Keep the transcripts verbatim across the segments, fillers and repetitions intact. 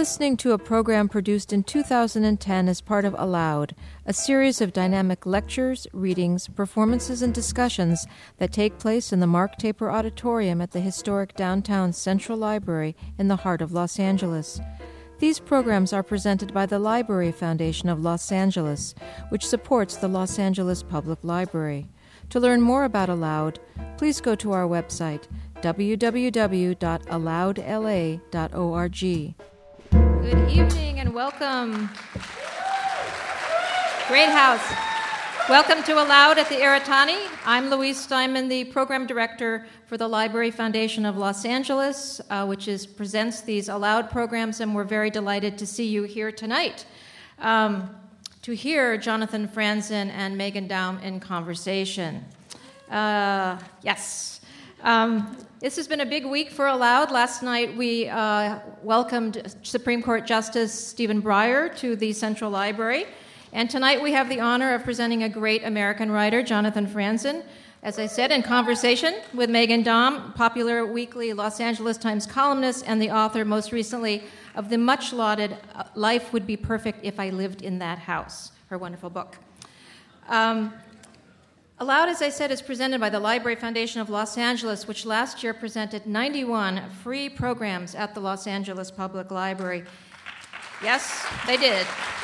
listening to a program produced in two thousand ten as part of Aloud, a series of dynamic lectures, readings, performances, and discussions that take place in the Mark Taper Auditorium at the historic downtown Central Library in the heart of Los Angeles. These programs are presented by the Library Foundation of Los Angeles, which supports the Los Angeles Public Library. To learn more about Aloud, please go to our website, w w w dot aloud l a dot org. Good evening and welcome. Great house. Welcome to Aloud at the Aratani. I'm Louise Steinman, the program director for the Library Foundation of Los Angeles, uh, which is presents these Aloud programs, and we're very delighted to see you here tonight um, to hear Jonathan Franzen and Megan Daum in conversation. Uh, yes. Um, This has been a big week for Aloud. Last night we uh, welcomed Supreme Court Justice Stephen Breyer to the Central Library. And tonight we have the honor of presenting a great American writer, Jonathan Franzen, as I said, in conversation with Megan Daum, popular weekly Los Angeles Times columnist and the author most recently of the much-lauded Life Would Be Perfect If I Lived in That House, her wonderful book. Um, Aloud, as I said, is presented by the Library Foundation of Los Angeles, which last year presented ninety-one free programs at the Los Angeles Public Library. Yes, they did.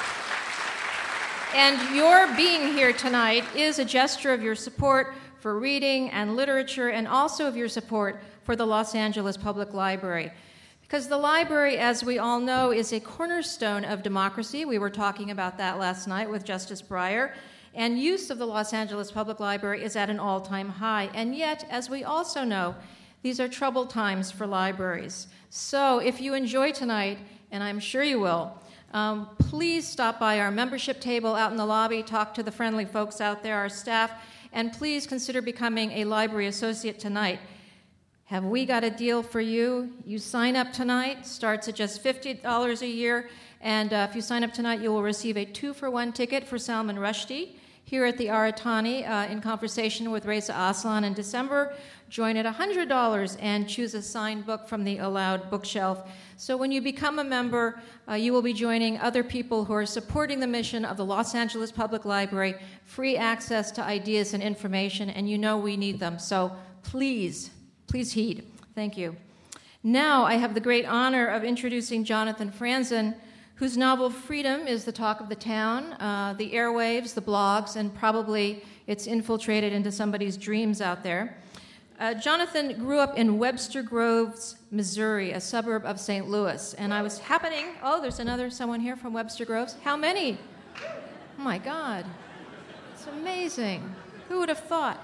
And your being here tonight is a gesture of your support for reading and literature, and also of your support for the Los Angeles Public Library. Because the library, as we all know, is a cornerstone of democracy. We were talking about that last night with Justice Breyer. And use of the Los Angeles Public Library is at an all-time high. And yet, as we also know, these are troubled times for libraries. So if you enjoy tonight, and I'm sure you will, um, please stop by our membership table out in the lobby, talk to the friendly folks out there, our staff, and please consider becoming a library associate tonight. Have we got a deal for you? You sign up tonight, starts at just fifty dollars a year, and uh, if you sign up tonight, you will receive a two-for-one ticket for Salman Rushdie here at the Aratani uh, in conversation with Reza Aslan in December. Join at one hundred dollars and choose a signed book from the Aloud bookshelf. So when you become a member, uh, you will be joining other people who are supporting the mission of the Los Angeles Public Library, free access to ideas and information, and you know we need them. So please, please heed. Thank you. Now I have the great honor of introducing Jonathan Franzen, whose novel Freedom is the talk of the town, uh, the airwaves, the blogs, and probably it's infiltrated into somebody's dreams out there. Uh, Jonathan grew up in Webster Groves, Missouri, a suburb of Saint Louis. And I was happening, oh, there's another someone here from Webster Groves. How many? Oh my God, it's amazing. Who would have thought?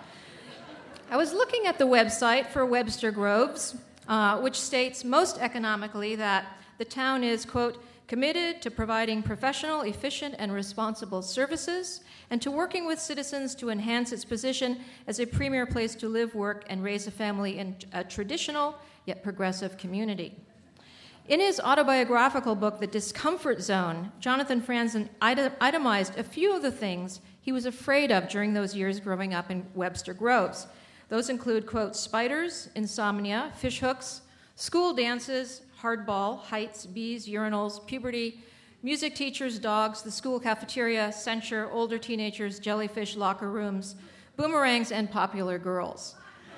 I was looking at the website for Webster Groves, uh, which states most economically that the town is, quote, committed to providing professional, efficient, and responsible services, and to working with citizens to enhance its position as a premier place to live, work, and raise a family in a traditional yet progressive community. In his autobiographical book, The Discomfort Zone, Jonathan Franzen itemized a few of the things he was afraid of during those years growing up in Webster Groves. Those include, quote, spiders, insomnia, fishhooks, school dances, hardball, heights, bees, urinals, puberty, music teachers, dogs, the school cafeteria, censure, older teenagers, jellyfish, locker rooms, boomerangs, and popular girls.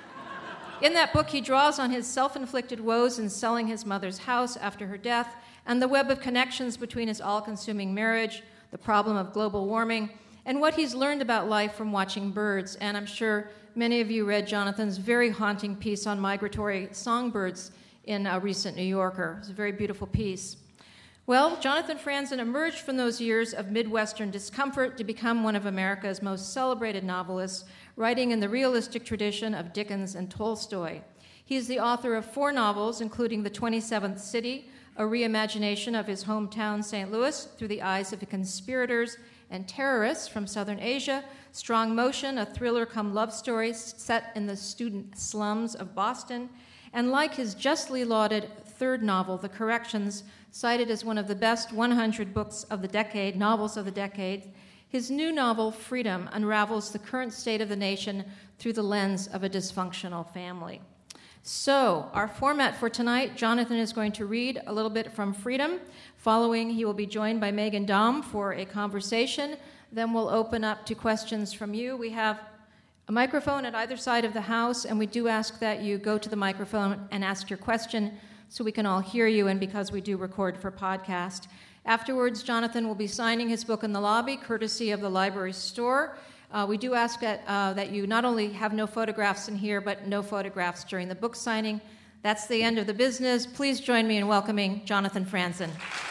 In that book, he draws on his self-inflicted woes in selling his mother's house after her death and the web of connections between his all-consuming marriage, the problem of global warming, and what he's learned about life from watching birds. And I'm sure many of you read Jonathan's very haunting piece on migratory songbirds in a recent New Yorker. It's a very beautiful piece. Well, Jonathan Franzen emerged from those years of Midwestern discomfort to become one of America's most celebrated novelists, writing in the realistic tradition of Dickens and Tolstoy. He is the author of four novels, including The twenty-seventh City, a reimagination of his hometown, Saint Louis, through the eyes of conspirators and terrorists from Southern Asia, Strong Motion, a thriller-cum-love story set in the student slums of Boston, and like his justly lauded third novel, The Corrections, cited as one of the best one hundred books of the decade, novels of the decade, his new novel, Freedom, unravels the current state of the nation through the lens of a dysfunctional family. So, our format for tonight, Jonathan is going to read a little bit from Freedom. Following, he will be joined by Megan Daum for a conversation. Then we'll open up to questions from you. We have a microphone at either side of the house, and we do ask that you go to the microphone and ask your question so we can all hear you, and because we do record for podcast. Afterwards, Jonathan will be signing his book in the lobby, courtesy of the library store. Uh, we do ask that, uh, that you not only have no photographs in here, but no photographs during the book signing. That's the end of the business. Please join me in welcoming Jonathan Franzen.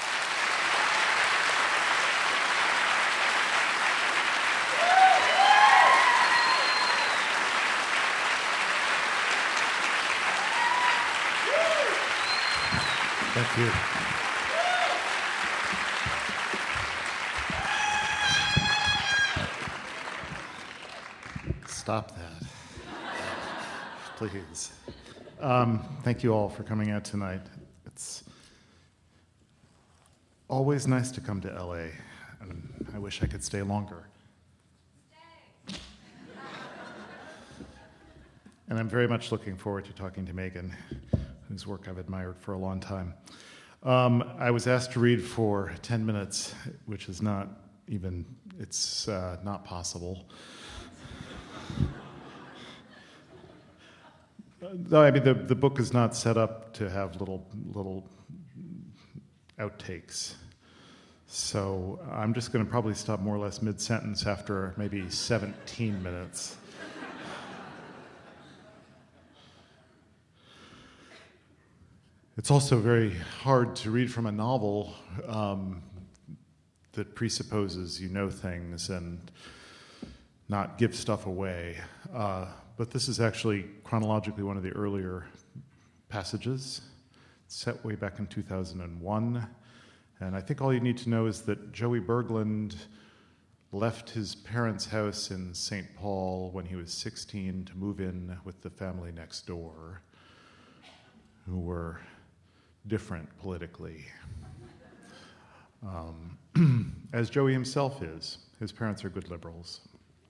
Thank you. Stop that, please. Um, thank you all for coming out tonight. It's always nice to come to L A, and I wish I could stay longer. Stay. And I'm very much looking forward to talking to Megan, whose work I've admired for a long time. Um, I was asked to read for ten minutes, which is not even, it's uh, not possible. No, I mean, the, the book is not set up to have little little outtakes. So I'm just going to probably stop more or less mid-sentence after maybe seventeen minutes. It's also very hard to read from a novel um, that presupposes you know things and not give stuff away. Uh, but this is actually chronologically one of the earlier passages. It's set way back in two thousand one. And I think all you need to know is that Joey Berglund left his parents' house in Saint Paul when he was sixteen to move in with the family next door, who were different politically. Um, as Joey himself is. His parents are good liberals.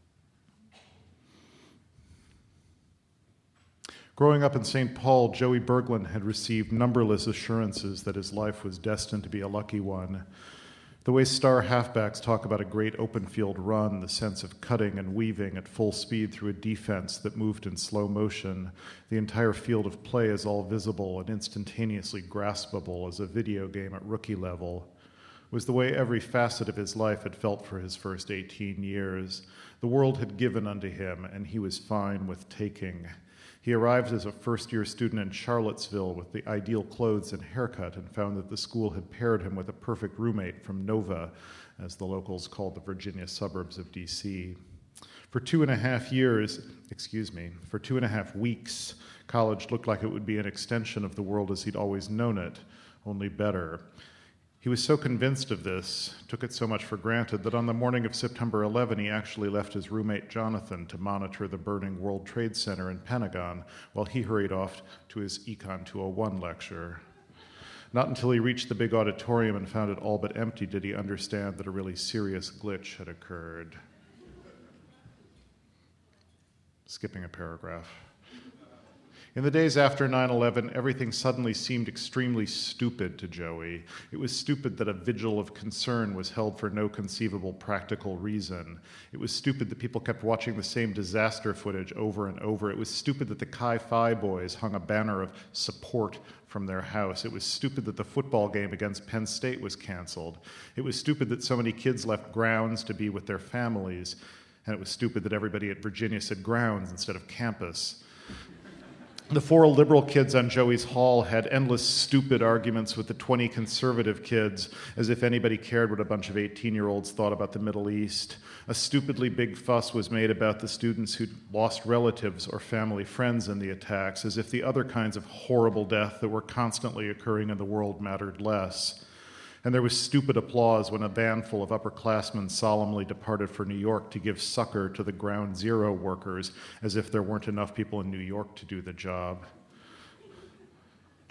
Growing up in Saint Paul, Joey Berglund had received numberless assurances that his life was destined to be a lucky one. The way star halfbacks talk about a great open field run, the sense of cutting and weaving at full speed through a defense that moved in slow motion, the entire field of play is all visible and instantaneously graspable as a video game at rookie level, was the way every facet of his life had felt for his first eighteen years. The world had given unto him, and he was fine with taking. He arrived as a first-year student in Charlottesville with the ideal clothes and haircut and found that the school had paired him with a perfect roommate from Nova, as the locals called the Virginia suburbs of D C. For two and a half years, excuse me, for two and a half weeks, college looked like it would be an extension of the world as he'd always known it, only better. He was so convinced of this, took it so much for granted, that on the morning of September eleventh, he actually left his roommate Jonathan to monitor the burning World Trade Center in Pentagon while he hurried off to his Econ two oh one lecture. Not until he reached the big auditorium and found it all but empty did he understand that a really serious glitch had occurred. Skipping a paragraph. In the days after nine eleven, everything suddenly seemed extremely stupid to Joey. It was stupid that a vigil of concern was held for no conceivable practical reason. It was stupid that people kept watching the same disaster footage over and over. It was stupid that the Chi-Phi boys hung a banner of support from their house. It was stupid that the football game against Penn State was canceled. It was stupid that so many kids left grounds to be with their families. And it was stupid that everybody at Virginia said grounds instead of campus. The four liberal kids on Joey's hall had endless stupid arguments with the twenty conservative kids, as if anybody cared what a bunch of eighteen-year-olds thought about the Middle East. A stupidly big fuss was made about the students who'd lost relatives or family friends in the attacks, as if the other kinds of horrible death that were constantly occurring in the world mattered less. And there was stupid applause when a van full of upperclassmen solemnly departed for New York to give succor to the Ground Zero workers, as if there weren't enough people in New York to do the job.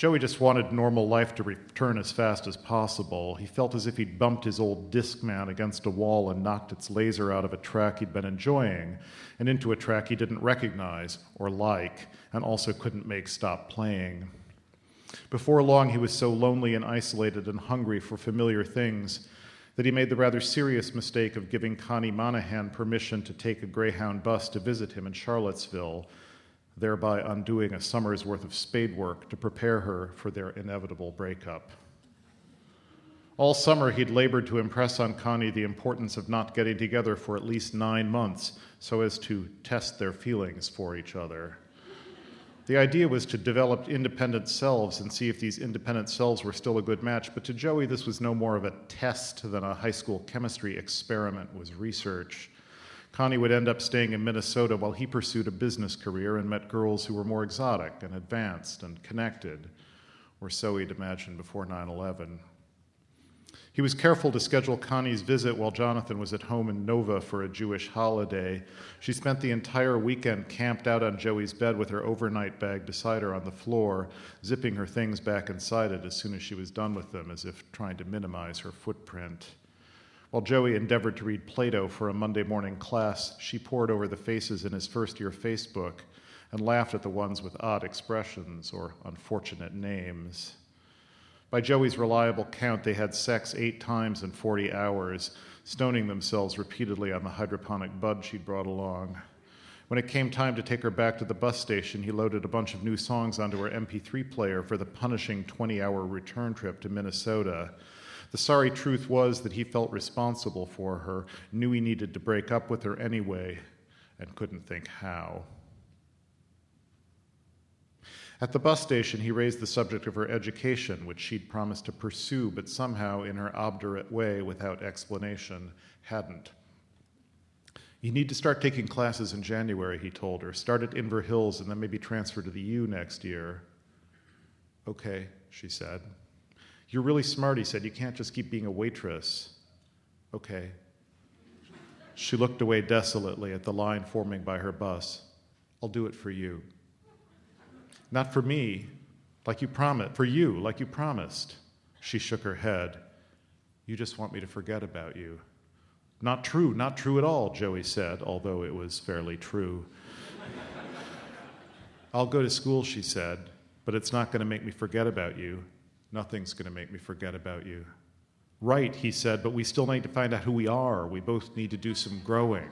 Joey just wanted normal life to return as fast as possible. He felt as if he'd bumped his old Discman against a wall and knocked its laser out of a track he'd been enjoying and into a track he didn't recognize or like and also couldn't make stop playing. Before long, he was so lonely and isolated and hungry for familiar things that he made the rather serious mistake of giving Connie Monahan permission to take a Greyhound bus to visit him in Charlottesville, thereby undoing a summer's worth of spade work to prepare her for their inevitable breakup. All summer, he'd labored to impress on Connie the importance of not getting together for at least nine months so as to test their feelings for each other. The idea was to develop independent selves and see if these independent selves were still a good match, but to Joey, this was no more of a test than a high school chemistry experiment was research. Connie would end up staying in Minnesota while he pursued a business career and met girls who were more exotic and advanced and connected, or so he'd imagined before nine eleven. He was careful to schedule Connie's visit while Jonathan was at home in Nova for a Jewish holiday. She spent the entire weekend camped out on Joey's bed with her overnight bag beside her on the floor, zipping her things back inside it as soon as she was done with them, as if trying to minimize her footprint. While Joey endeavored to read Plato for a Monday morning class, she pored over the faces in his first-year Facebook and laughed at the ones with odd expressions or unfortunate names. By Joey's reliable count, they had sex eight times in forty hours, stoning themselves repeatedly on the hydroponic bud she'd brought along. When it came time to take her back to the bus station, he loaded a bunch of new songs onto her M P three player for the punishing twenty-hour return trip to Minnesota. The sorry truth was that he felt responsible for her, knew he needed to break up with her anyway, and couldn't think how. At the bus station, he raised the subject of her education, which she'd promised to pursue, but somehow, in her obdurate way, without explanation, hadn't. You need to start taking classes in January, he told her. Start at Inver Hills and then maybe transfer to the U next year. Okay, she said. You're really smart, he said. You can't just keep being a waitress. Okay. She looked away desolately at the line forming by her bus. I'll do it for you. Not for me, like you promised. For you, like you promised. She shook her head. You just want me to forget about you. Not true, not true at all, Joey said, although it was fairly true. I'll go to school, she said, but it's not going to make me forget about you. Nothing's going to make me forget about you. Right, he said, but we still need to find out who we are. We both need to do some growing.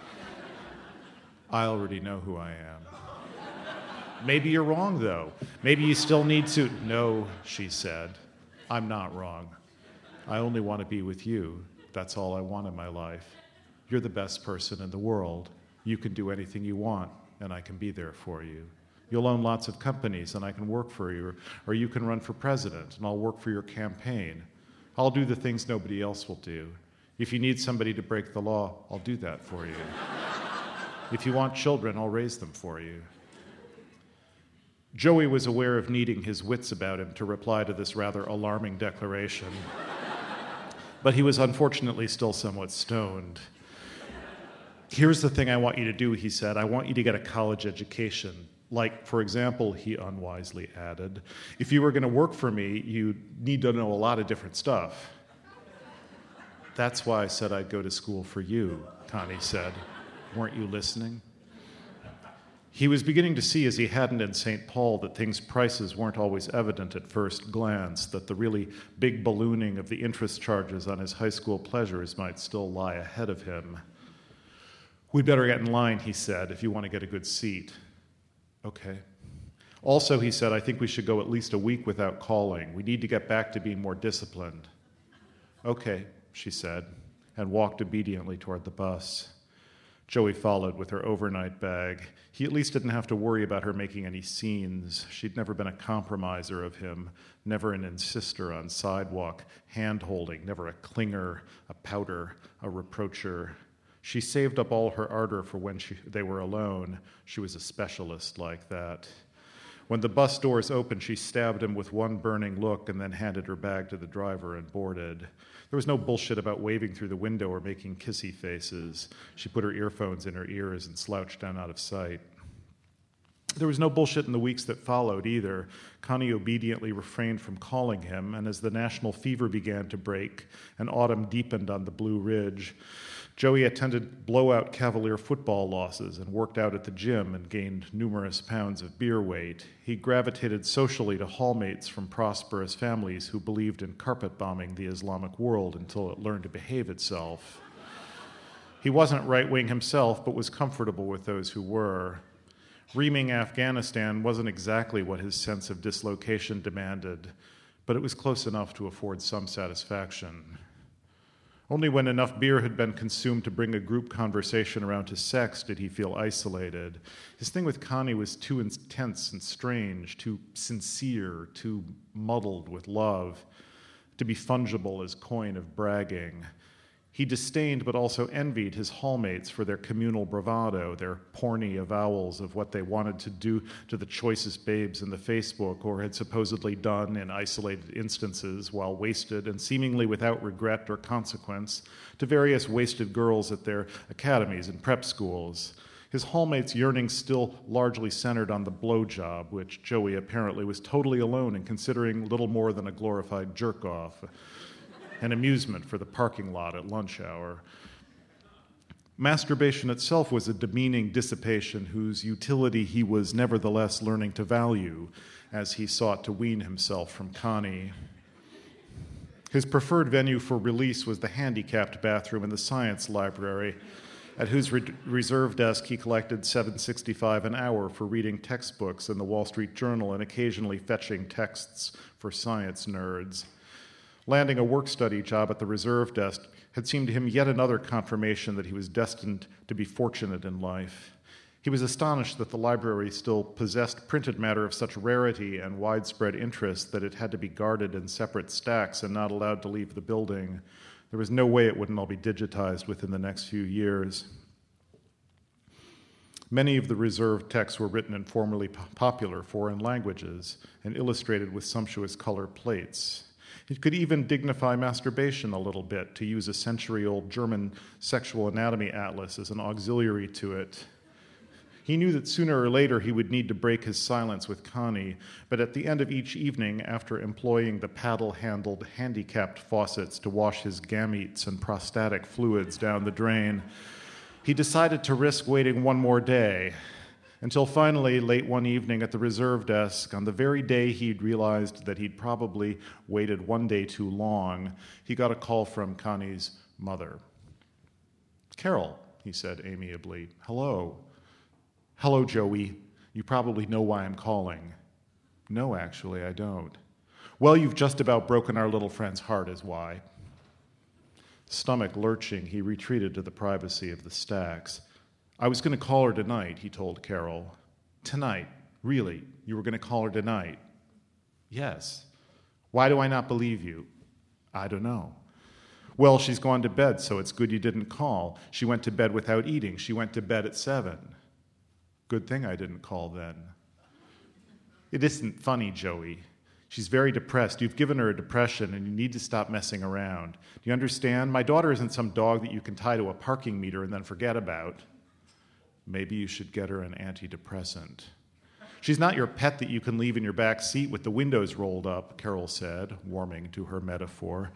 I already know who I am. Maybe you're wrong, though. Maybe you still need to... No, she said. I'm not wrong. I only want to be with you. That's all I want in my life. You're the best person in the world. You can do anything you want, and I can be there for you. You'll own lots of companies, and I can work for you. Or you can run for president, and I'll work for your campaign. I'll do the things nobody else will do. If you need somebody to break the law, I'll do that for you. If you want children, I'll raise them for you. Joey was aware of needing his wits about him to reply to this rather alarming declaration, but he was unfortunately still somewhat stoned. Here's the thing I want you to do, he said. I want you to get a college education. Like, for example, he unwisely added, if you were going to work for me, you need to know a lot of different stuff. That's why I said I'd go to school for you, Connie said. Weren't you listening? He was beginning to see, as he hadn't in Saint Paul, that things' prices weren't always evident at first glance, that the really big ballooning of the interest charges on his high school pleasures might still lie ahead of him. We'd better get in line, he said, if you want to get a good seat. Okay. Also, he said, I think we should go at least a week without calling. We need to get back to being more disciplined. Okay, she said, and walked obediently toward the bus. Joey followed with her overnight bag. He at least didn't have to worry about her making any scenes. She'd never been a compromiser of him, never an insister on sidewalk, hand-holding, never a clinger, a pouter, a reproacher. She saved up all her ardor for when she, they were alone. She was a specialist like that. When the bus doors opened, she stabbed him with one burning look and then handed her bag to the driver and boarded. There was no bullshit about waving through the window or making kissy faces. She put her earphones in her ears and slouched down out of sight. There was no bullshit in the weeks that followed either. Connie obediently refrained from calling him, and as the national fever began to break and autumn deepened on the Blue Ridge, Joey attended blowout Cavalier football losses and worked out at the gym and gained numerous pounds of beer weight. He gravitated socially to hallmates from prosperous families who believed in carpet bombing the Islamic world until it learned to behave itself. He wasn't right-wing himself, but was comfortable with those who were. Reaming Afghanistan wasn't exactly what his sense of dislocation demanded, but it was close enough to afford some satisfaction. Only when enough beer had been consumed to bring a group conversation around to sex did he feel isolated. His thing with Connie was too intense and strange, too sincere, too muddled with love, to be fungible as coin of bragging. He disdained but also envied his hallmates for their communal bravado, their porny avowals of what they wanted to do to the choicest babes in the Facebook or had supposedly done in isolated instances while wasted and seemingly without regret or consequence to various wasted girls at their academies and prep schools. His hallmates' yearnings still largely centered on the blowjob, which Joey apparently was totally alone in considering little more than a glorified jerk-off. An amusement for the parking lot at lunch hour. Masturbation itself was a demeaning dissipation whose utility he was nevertheless learning to value as he sought to wean himself from Connie. His preferred venue for release was the handicapped bathroom in the science library, at whose re- reserve desk he collected seven dollars and sixty-five cents an hour for reading textbooks in the Wall Street Journal and occasionally fetching texts for science nerds. Landing a work-study job at the reserve desk had seemed to him yet another confirmation that he was destined to be fortunate in life. He was astonished that the library still possessed printed matter of such rarity and widespread interest that it had to be guarded in separate stacks and not allowed to leave the building. There was no way it wouldn't all be digitized within the next few years. Many of the reserved texts were written in formerly popular foreign languages and illustrated with sumptuous color plates. It could even dignify masturbation a little bit, to use a century-old German sexual anatomy atlas as an auxiliary to it. He knew that sooner or later he would need to break his silence with Connie, but at the end of each evening, after employing the paddle-handled handicapped faucets to wash his gametes and prostatic fluids down the drain, he decided to risk waiting one more day, until finally, late one evening at the reserve desk, on the very day he'd realized that he'd probably waited one day too long, he got a call from Connie's mother. "Carol," he said amiably. "Hello." "Hello, Joey. You probably know why I'm calling." "No, actually, I don't." "Well, you've just about broken our little friend's heart, is why." Stomach lurching, he retreated to the privacy of the stacks. "I was going to call her tonight," he told Carol. "Tonight? Really? You were going to call her tonight?" "Yes." "Why do I not believe you?" "I don't know." "Well, she's gone to bed, so it's good you didn't call. She went to bed without eating. She went to bed at seven." "Good thing I didn't call then." "It isn't funny, Joey. She's very depressed. You've given her a depression, and you need to stop messing around. Do you understand? My daughter isn't some dog that you can tie to a parking meter and then forget about." "Maybe you should get her an antidepressant." "She's not your pet that you can leave in your back seat with the windows rolled up," Carol said, warming to her metaphor.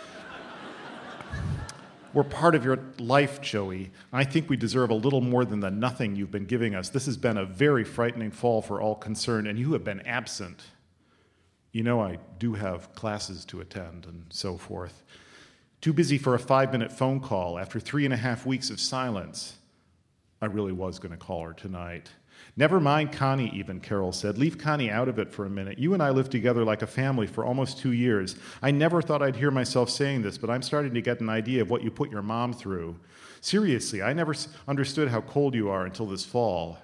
"We're part of your life, Joey. I think we deserve a little more than the nothing you've been giving us. This has been a very frightening fall for all concerned, and you have been absent. You know I do have classes to attend and so forth. Too busy for a five-minute phone call after three and a half weeks of silence." I really was going to call her tonight. "Never mind Connie even," Carol said. "Leave Connie out of it for a minute. You and I lived together like a family for almost two years. I never thought I'd hear myself saying this, but I'm starting to get an idea of what you put your mom through. Seriously, I never understood how cold you are until this fall."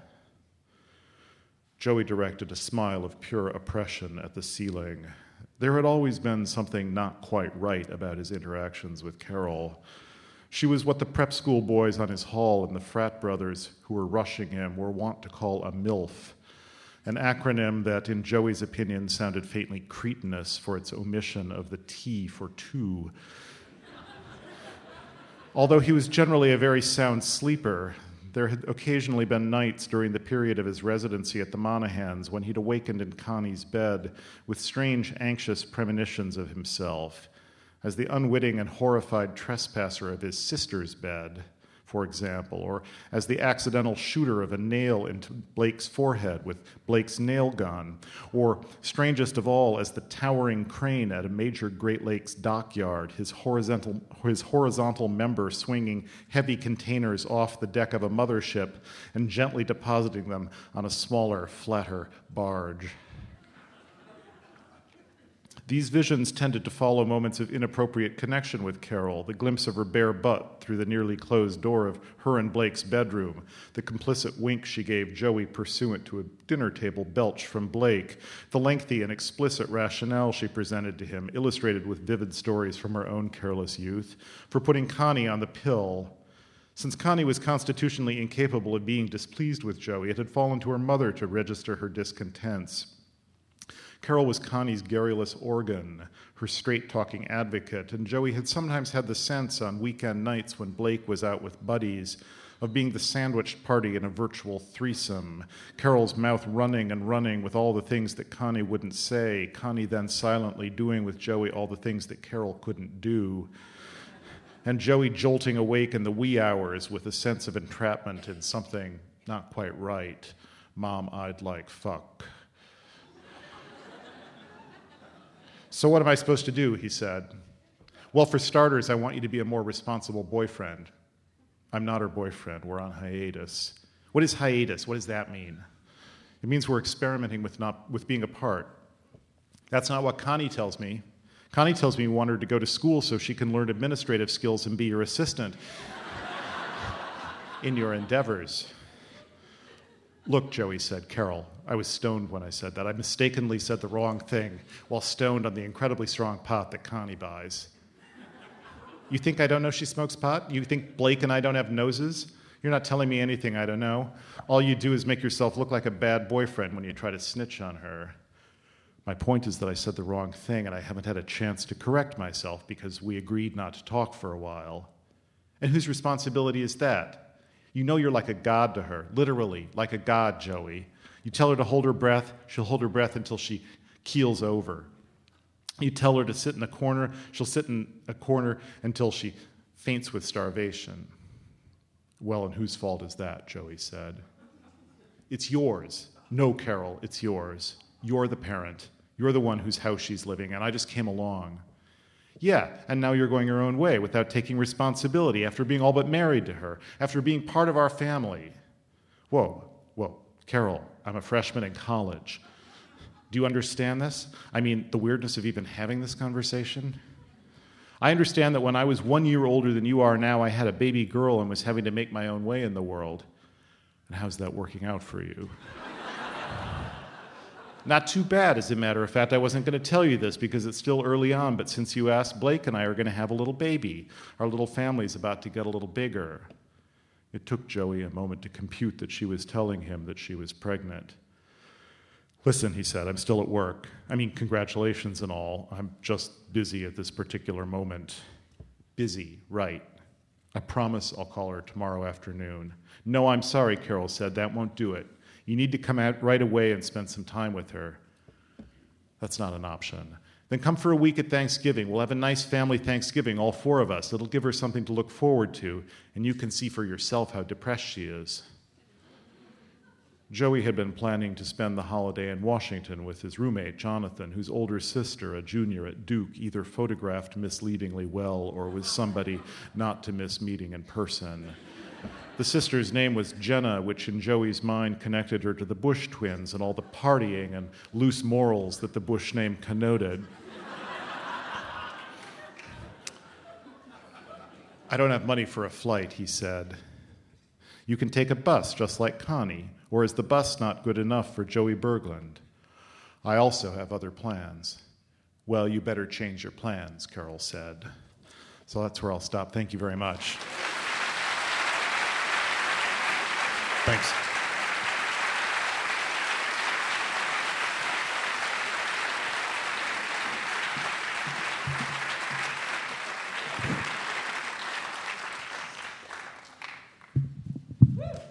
Joey directed a smile of pure oppression at the ceiling. There had always been something not quite right about his interactions with Carol. She was what the prep school boys on his hall and the frat brothers who were rushing him were wont to call a MILF, an acronym that, in Joey's opinion, sounded faintly cretinous for its omission of the T for two. Although he was generally a very sound sleeper, There had occasionally been nights during the period of his residency at the Monahans when he'd awakened in Connie's bed with strange, anxious premonitions of himself as the unwitting and horrified trespasser of his sister's bed, for example, or as the accidental shooter of a nail into Blake's forehead with Blake's nail gun, or, strangest of all, as the towering crane at a major Great Lakes dockyard, his horizontal, his horizontal member swinging heavy containers off the deck of a mothership and gently depositing them on a smaller, flatter barge. These visions tended to follow moments of inappropriate connection with Carol, the glimpse of her bare butt through the nearly closed door of her and Blake's bedroom, the complicit wink she gave Joey pursuant to a dinner table belch from Blake, the lengthy and explicit rationale she presented to him, illustrated with vivid stories from her own careless youth, for putting Connie on the pill. Since Connie was constitutionally incapable of being displeased with Joey, it had fallen to her mother to register her discontents. Carol was Connie's garrulous organ, her straight-talking advocate, and Joey had sometimes had the sense on weekend nights when Blake was out with buddies of being the sandwiched party in a virtual threesome, Carol's mouth running and running with all the things that Connie wouldn't say, Connie then silently doing with Joey all the things that Carol couldn't do, and Joey jolting awake in the wee hours with a sense of entrapment in something not quite right. Mom, I'd like fuck. So what am I supposed to do, he said. Well, for starters, I want you to be a more responsible boyfriend. I'm not her boyfriend. We're on hiatus. What is hiatus? What does that mean? It means we're experimenting with not with being apart. That's not what Connie tells me. Connie tells me you want her to go to school so she can learn administrative skills and be your assistant in your endeavors. Look, Joey said, Carol, I was stoned when I said that. I mistakenly said the wrong thing while stoned on the incredibly strong pot that Connie buys. You think I don't know she smokes pot? You think Blake and I don't have noses? You're not telling me anything I don't know. All you do is make yourself look like a bad boyfriend when you try to snitch on her. My point is that I said the wrong thing and I haven't had a chance to correct myself because we agreed not to talk for a while. And whose responsibility is that? You know you're like a god to her, literally, like a god, Joey. You tell her to hold her breath, she'll hold her breath until she keels over. You tell her to sit in a corner, she'll sit in a corner until she faints with starvation. Well, and whose fault is that, Joey said. It's yours. No, Carol, it's yours. You're the parent. You're the one whose house she's living in. I just came along. Yeah, and now you're going your own way without taking responsibility after being all but married to her, after being part of our family. Whoa, whoa, Carol, I'm a freshman in college. Do you understand this? I mean, the weirdness of even having this conversation? I understand that when I was one year older than you are now, I had a baby girl and was having to make my own way in the world. And how's that working out for you? Not too bad, as a matter of fact. I wasn't going to tell you this because it's still early on, but since you asked, Blake and I are going to have a little baby. Our little family's about to get a little bigger. It took Joey a moment to compute that she was telling him that she was pregnant. Listen, he said, I'm still at work. I mean, congratulations and all. I'm just busy at this particular moment. Busy, right. I promise I'll call her tomorrow afternoon. No, I'm sorry, Carol said. That won't do it. You need to come out right away and spend some time with her. That's not an option. Then come for a week at Thanksgiving. We'll have a nice family Thanksgiving, all four of us. It'll give her something to look forward to, and you can see for yourself how depressed she is. Joey had been planning to spend the holiday in Washington with his roommate, Jonathan, whose older sister, a junior at Duke, either photographed misleadingly well or was somebody not to miss meeting in person. The sister's name was Jenna, which in Joey's mind connected her to the Bush twins and all the partying and loose morals that the Bush name connoted. I don't have money for a flight, he said. You can take a bus, just like Connie, or is the bus not good enough for Joey Berglund? I also have other plans. Well, you better change your plans, Carol said. So that's where I'll stop. Thank you very much. Thanks. Woo!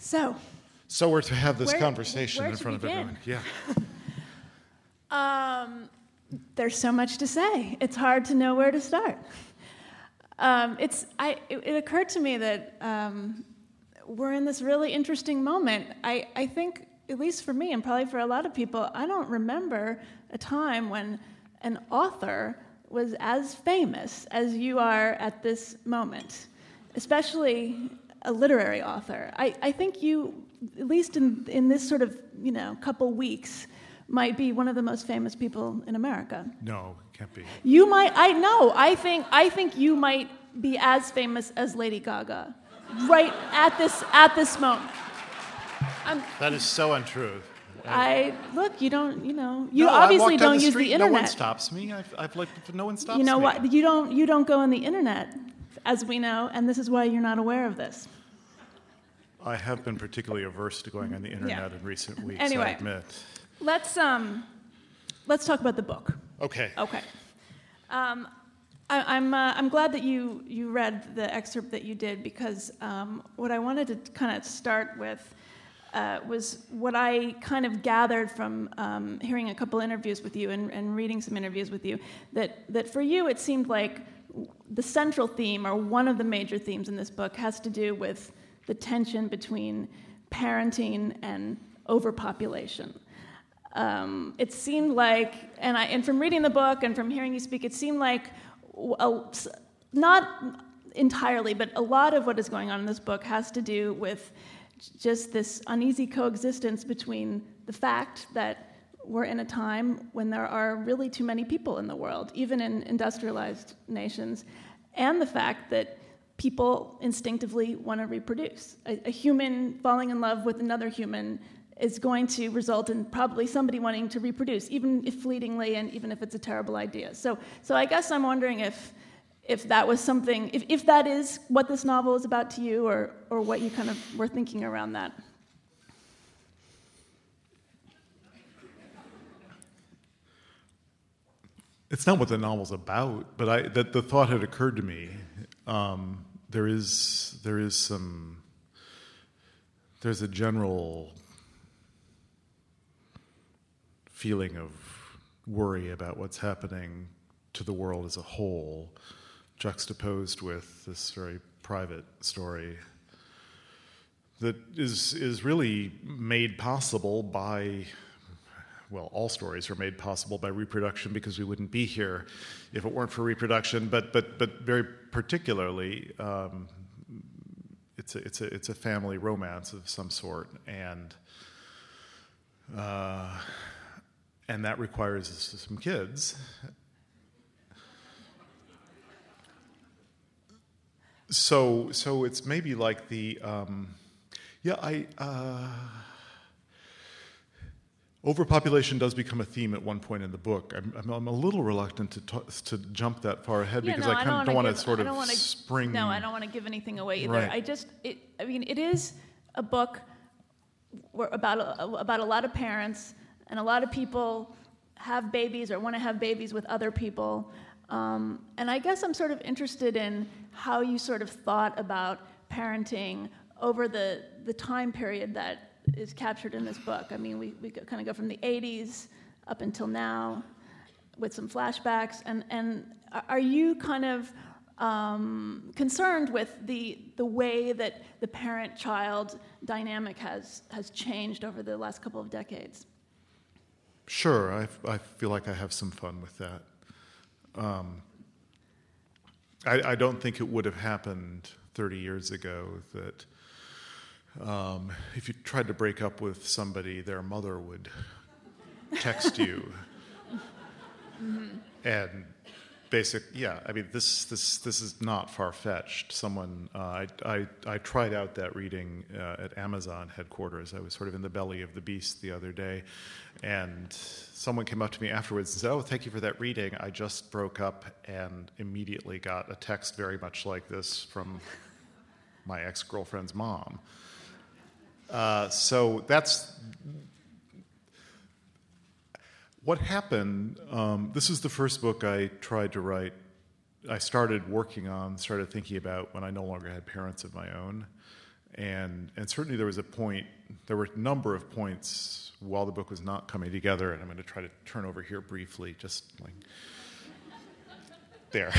So, So we're to have this Where- conversation where in to front begin? of everyone. Yeah. um, there's so much to say. It's hard to know where to start. Um, it's. I. It, it occurred to me that um, we're in this really interesting moment. I. I think, at least for me, and probably for a lot of people, I don't remember a time when an author was as famous as you are at this moment, especially a literary author. I. I think you, at least in in this sort of you know couple weeks, might be one of the most famous people in America. No, it can't be. You might, I know, I think I think you might be as famous as Lady Gaga, right at this at this moment. I'm, That is so untrue. I look, you don't, you know, you No, I obviously walk down don't the use street, the internet. No one stops me. I've, I've like, no one stops me. You know what? You don't you don't go on the internet, as we know, and this is why you're not aware of this. I have been particularly averse to going on the internet Yeah. in recent weeks, Anyway. I admit. Let's um, let's talk about the book. Okay. Okay. Um, I, I'm uh, I'm glad that you you read the excerpt that you did, because um, what I wanted to kind of start with uh, was what I kind of gathered from um, hearing a couple interviews with you and, and reading some interviews with you, that that for you it seemed like the central theme, or one of the major themes in this book, has to do with the tension between parenting and overpopulation. Um, it seemed like, and I, and from reading the book and from hearing you speak, it seemed like, a, not entirely, but a lot of what is going on in this book has to do with just this uneasy coexistence between the fact that we're in a time when there are really too many people in the world, even in industrialized nations, and the fact that people instinctively want to reproduce. A, a human falling in love with another human is going to result in probably somebody wanting to reproduce, even if fleetingly and even if it's a terrible idea. So, so I guess I'm wondering if, if that was something, if, if that is what this novel is about to you, or, or what you kind of were thinking around that. It's not what the novel's about, but I, that the thought had occurred to me. Um, there is there is some there's a general feeling of worry about what's happening to the world as a whole, juxtaposed with this very private story that is is really made possible by, well, all stories are made possible by reproduction, because we wouldn't be here if it weren't for reproduction. But but but very particularly, um, it's a, it's a it's a family romance of some sort, and uh, and that requires some kids. So so it's maybe like the um, yeah I. Uh, Overpopulation does become a theme at one point in the book. I'm, I'm, I'm a little reluctant to t- to jump that far ahead, Yeah, because no, I kind of don't want to sort I of don't wanna, spring. No, I don't want to give anything away either. Right. I just, it, I mean, it is a book where about a, about a lot of parents, and a lot of people have babies or want to have babies with other people. Um, and I guess I'm sort of interested in how you sort of thought about parenting over the the time period that is captured in this book. I mean, we, we kind of go from the eighties up until now with some flashbacks. And, and are you kind of um, concerned with the the way that the parent-child dynamic has, has changed over the last couple of decades? Sure, I, I feel like I have some fun with that. Um, I, I don't think it would have happened thirty years ago that Um, if you tried to break up with somebody, their mother would text you, mm-hmm. and basic, yeah. I mean, this this this is not far fetched. Someone, uh, I, I I tried out that reading uh, at Amazon headquarters. I was sort of in the belly of the beast the other day, and someone came up to me afterwards and said, "Oh, thank you for that reading. I just broke up," and immediately got a text very much like this from my ex-girlfriend's mom. Uh, so that's what happened. Um, this is the first book I tried to write. I started working on, started thinking about when I no longer had parents of my own. And and certainly there was a point, there were a number of points while the book was not coming together, and I'm going to try to turn over here briefly, just like there.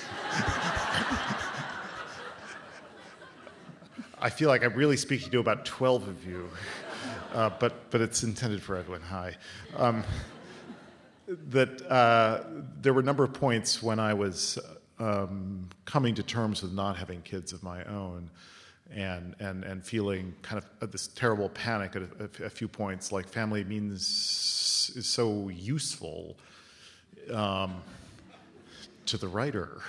I feel like I'm really speaking to about twelve of you, uh, but but it's intended for everyone. Hi. Um, that uh, there were a number of points when I was um, coming to terms with not having kids of my own, and and and feeling kind of this terrible panic at a, a few points. Like family means is so useful um, to the writer.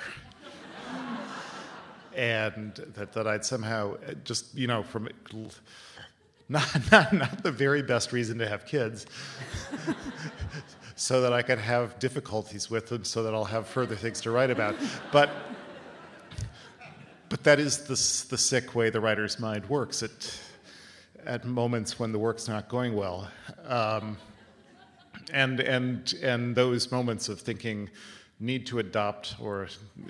And that, that I'd somehow just, you know, from not, not not the very best reason to have kids, so that I could have difficulties with them, so that I'll have further things to write about. But but that is the the sick way the writer's mind works at at moments when the work's not going well, um, and and and those moments of thinking need to adopt or.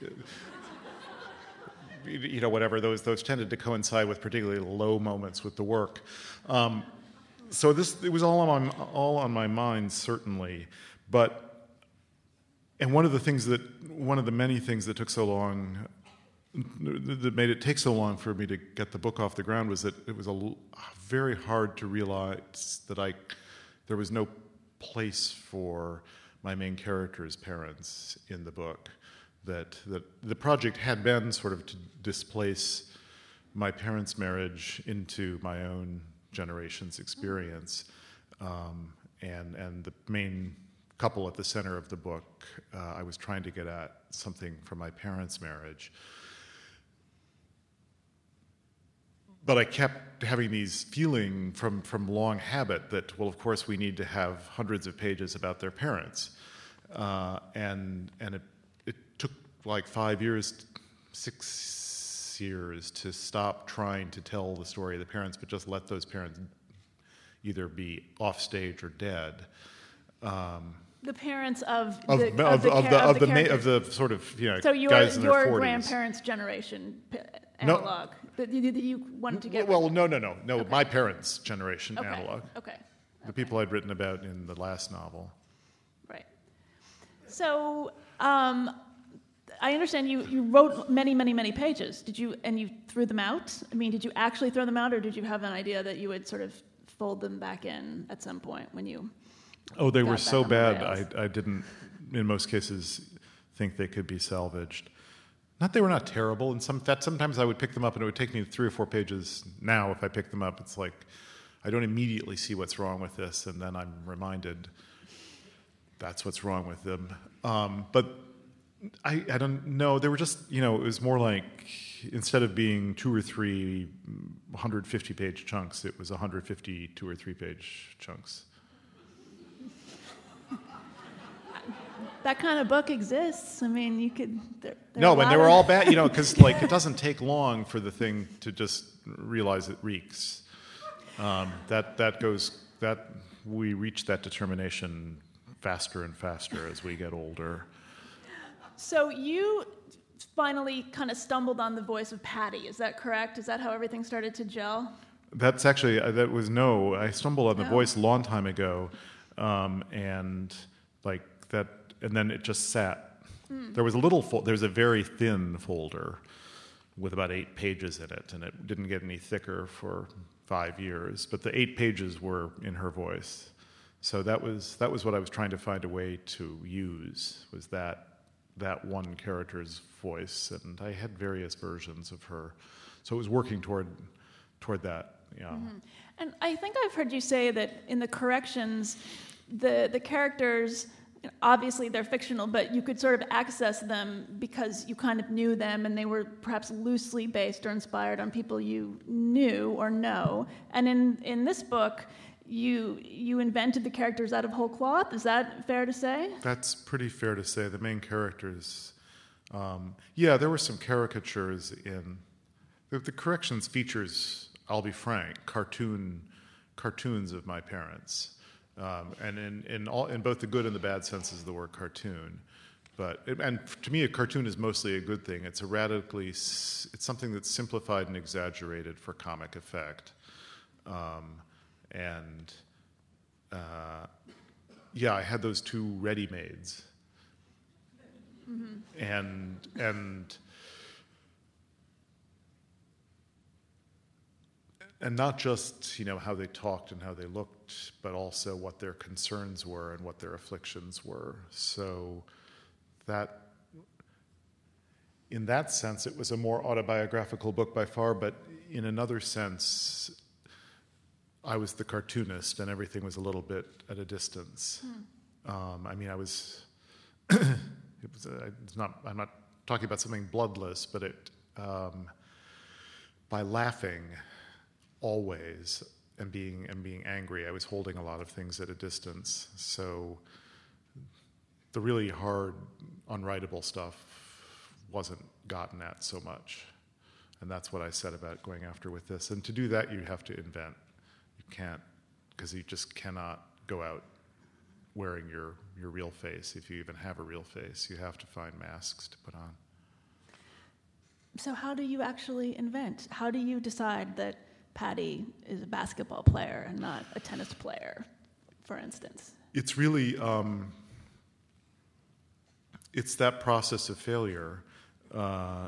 You know, whatever, those those tended to coincide with particularly low moments with the work. Um, so this, it was all on my, all on my mind, certainly. But, and one of the things that, one of the many things that took so long, that made it take so long for me to get the book off the ground was that it was a, very hard to realize that I, there was no place for my main character's parents in the book. That, that the project had been sort of to displace my parents' marriage into my own generation's experience. Um, and, and the main couple at the center of the book, uh, I was trying to get at something from my parents' marriage. But I kept having these feeling from, from long habit that, well, of course, we need to have hundreds of pages about their parents. Uh, and and it took like five years, six years to stop trying to tell the story of the parents, but just let those parents either be off stage or dead. Um, the parents of of the of, of the, of, of the, the, of the, ma- of the sort of, you know, so your guys in their your forties. grandparents' generation p- analog No. that you, that you wanted to get. Well, rid of. no, no, no, no. Okay. My parents' generation Okay. analog. Okay. The people I'd written about in the last novel. Right. So um, I understand you, you wrote many, many, many pages. Did you, and you threw them out? I mean, did you actually throw them out, or did you have an idea that you would sort of fold them back in at some point when you Oh, they got were back so on the bad, rails? I, I didn't, in most cases, think they could be salvaged. Not they were not terrible. In some fact, sometimes I would pick them up, and it would take me three or four pages now. If I pick them up, it's like I don't immediately see what's wrong with this, and then I'm reminded that's what's wrong with them. Um, but I, I don't know. They were just, you know, it was more like instead of being two or three one hundred fifty page chunks, it was one hundred fifty two or three page chunks. That kind of book exists. I mean, you could. There, there No, are a and they lot were of- all bad, you know, because like it doesn't take long for the thing to just realize it reeks. Um, that that goes that we reach that determination faster and faster as we get older. So you finally kind of stumbled on the voice of Patty. Is that correct? Is that how everything started to gel? That's actually uh, that was no. I stumbled on the No. voice a long time ago, um, and like that, and then it just sat. Mm. There was a little. Fo- there was a very thin folder with about eight pages in it, and it didn't get any thicker for five years. But the eight pages were in her voice, so that was that was what I was trying to find a way to use. Was that that one character's voice, and I had various versions of her, so it was working toward toward that. Yeah. Mm-hmm. And I think I've heard you say that in the corrections, the the characters, obviously they're fictional, but you could sort of access them because you kind of knew them, and they were perhaps loosely based or inspired on people you knew or know. And in, in this book, you you invented the characters out of whole cloth. Is that fair to say? That's pretty fair to say. The main characters, um, yeah, there were some caricatures in the, the corrections features. I'll be frank, cartoon cartoons of my parents, um, and in in all in both the good and the bad senses of the word cartoon. but it, and to me, a cartoon is mostly a good thing. It's a radically, it's something that's simplified and exaggerated for comic effect, um, and uh, yeah, I had those two ready-mades, mm-hmm. and and. And not just, you know, how they talked and how they looked, but also what their concerns were and what their afflictions were. So that, in that sense, it was a more autobiographical book by far, but in another sense, I was the cartoonist and everything was a little bit at a distance. Hmm. Um, I mean, I was, it was uh, it's not, I'm not talking about something bloodless, but it, um, by laughing, always, and being and being angry, I was holding a lot of things at a distance. So the really hard, unwritable stuff wasn't gotten at so much. And that's what I said about going after with this. And to do that, you have to invent. You can't, because you just cannot go out wearing your, your real face, if you even have a real face. You have to find masks to put on. So how do you actually invent? How do you decide that Patty is a basketball player and not a tennis player, for instance? It's really, um, it's that process of failure. Uh,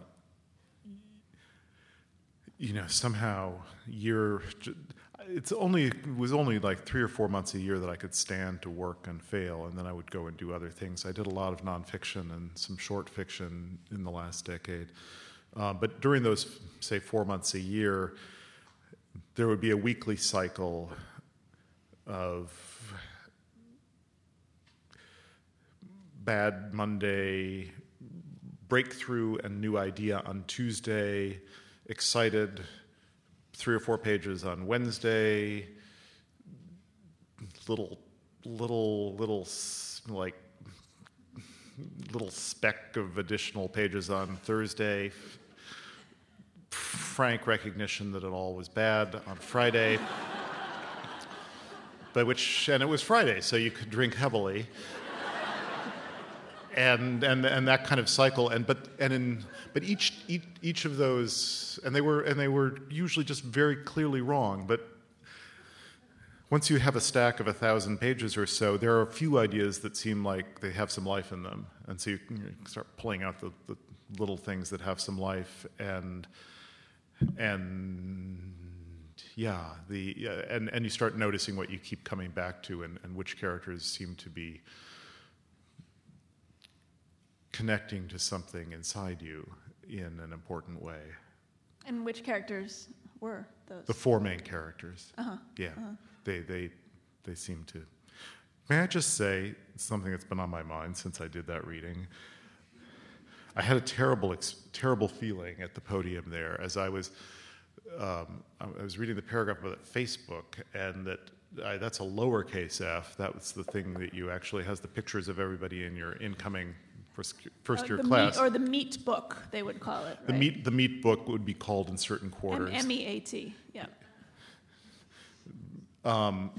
you know, somehow year, it's only, it was only like three or four months a year that I could stand to work and fail, and then I would go and do other things. I did a lot of nonfiction and some short fiction in the last decade. Uh, but during those, say, four months a year, there would be a weekly cycle of bad Monday, breakthrough and new idea on Tuesday, excited, three or four pages on Wednesday, little, little, little, like, little speck of additional pages on Thursday, frank recognition that it all was bad on Friday, but which, and it was Friday, so you could drink heavily, and and and that kind of cycle, and but and in but each each each of those, and they were and they were usually just very clearly wrong, but once you have a stack of a thousand pages or so, there are a few ideas that seem like they have some life in them, and so you can start pulling out the, the little things that have some life, and. And yeah, the yeah, and, and you start noticing what you keep coming back to, and, and which characters seem to be connecting to something inside you in an important way. And which characters were those? The four main characters. Uh-huh. Yeah, uh-huh. they they they seem to. May I just say something that's been on my mind since I did that reading? I had a terrible, terrible feeling at the podium there as I was, um, I was reading the paragraph about Facebook, and that I, that's a lowercase f. That was the thing that you actually has the pictures of everybody in your incoming first, first uh, year the class, meat, or the meat book they would call it. Right? The meat, the meat book would be called in certain quarters. M E A T, yeah. Um,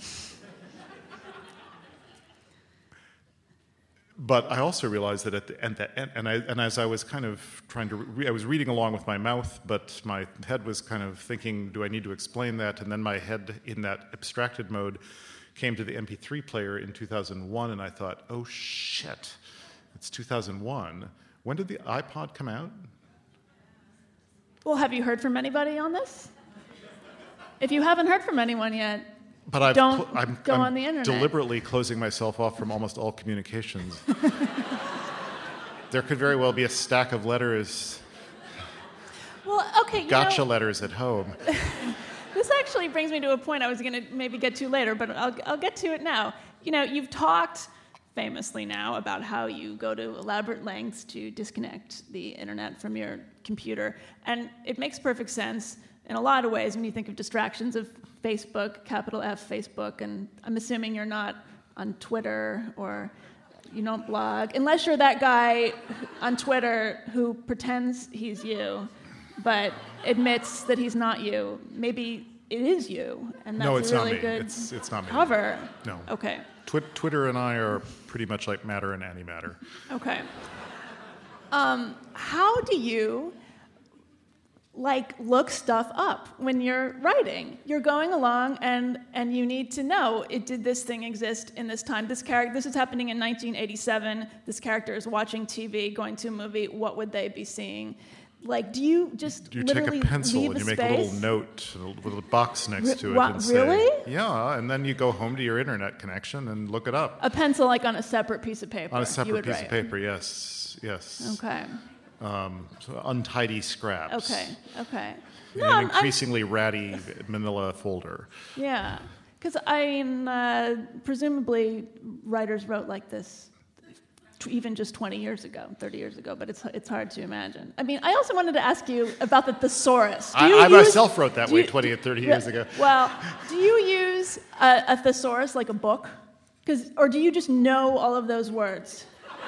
But I also realized that at the end, and, I, and as I was kind of trying to, re- I was reading along with my mouth, but my head was kind of thinking, do I need to explain that? And then my head, in that abstracted mode, came to the M P three player in two thousand one, and I thought, oh shit, it's two thousand one. When did the iPod come out? Well, have you heard from anybody on this? If you haven't heard from anyone yet, But I've Don't cl- I'm, go I'm on the internet. deliberately closing myself off from almost all communications. There could very well be a stack of letters, well, okay, you gotcha know, letters at home. This actually brings me to a point I was going to maybe get to later, but I'll, I'll get to it now. You know, you've talked famously now about how you go to elaborate lengths to disconnect the internet from your computer, and it makes perfect sense in a lot of ways when you think of distractions of Facebook, capital F, Facebook, and I'm assuming you're not on Twitter or you don't blog, unless you're that guy on Twitter who pretends he's you, but admits that he's not you. Maybe it is you, and that's no, it's a really not me. good It's, it's not me. cover. No. Okay. Twi- Twitter and I are pretty much like matter and antimatter. Okay. Um, how do you like look stuff up when you're writing? You're going along and and you need to know, it did this thing exist in this time? This character, this is happening in nineteen eighty-seven. This character is watching T V, going to a movie. What would they be seeing? Like, do you just do you literally take a pencil leave and you a make space? a little note with a box next Re- to it what, and say, really? yeah, and then you go home to your internet connection and look it up. A pencil, like on a separate piece of paper. On a you separate would piece write. of paper, yes, yes. Okay. Um, so untidy scraps. Okay. Okay. In No, an I'm- I'm- increasingly ratty manila folder. Yeah, because I mean, uh, presumably writers wrote like this t- even just twenty years ago, thirty years ago, but it's it's hard to imagine. I mean, I also wanted to ask you about the thesaurus. Do you I, I use- myself wrote that do way you- twenty and thirty Re- years ago. Well, do you use a, a thesaurus like a book? 'Cause, or do you just know all of those words?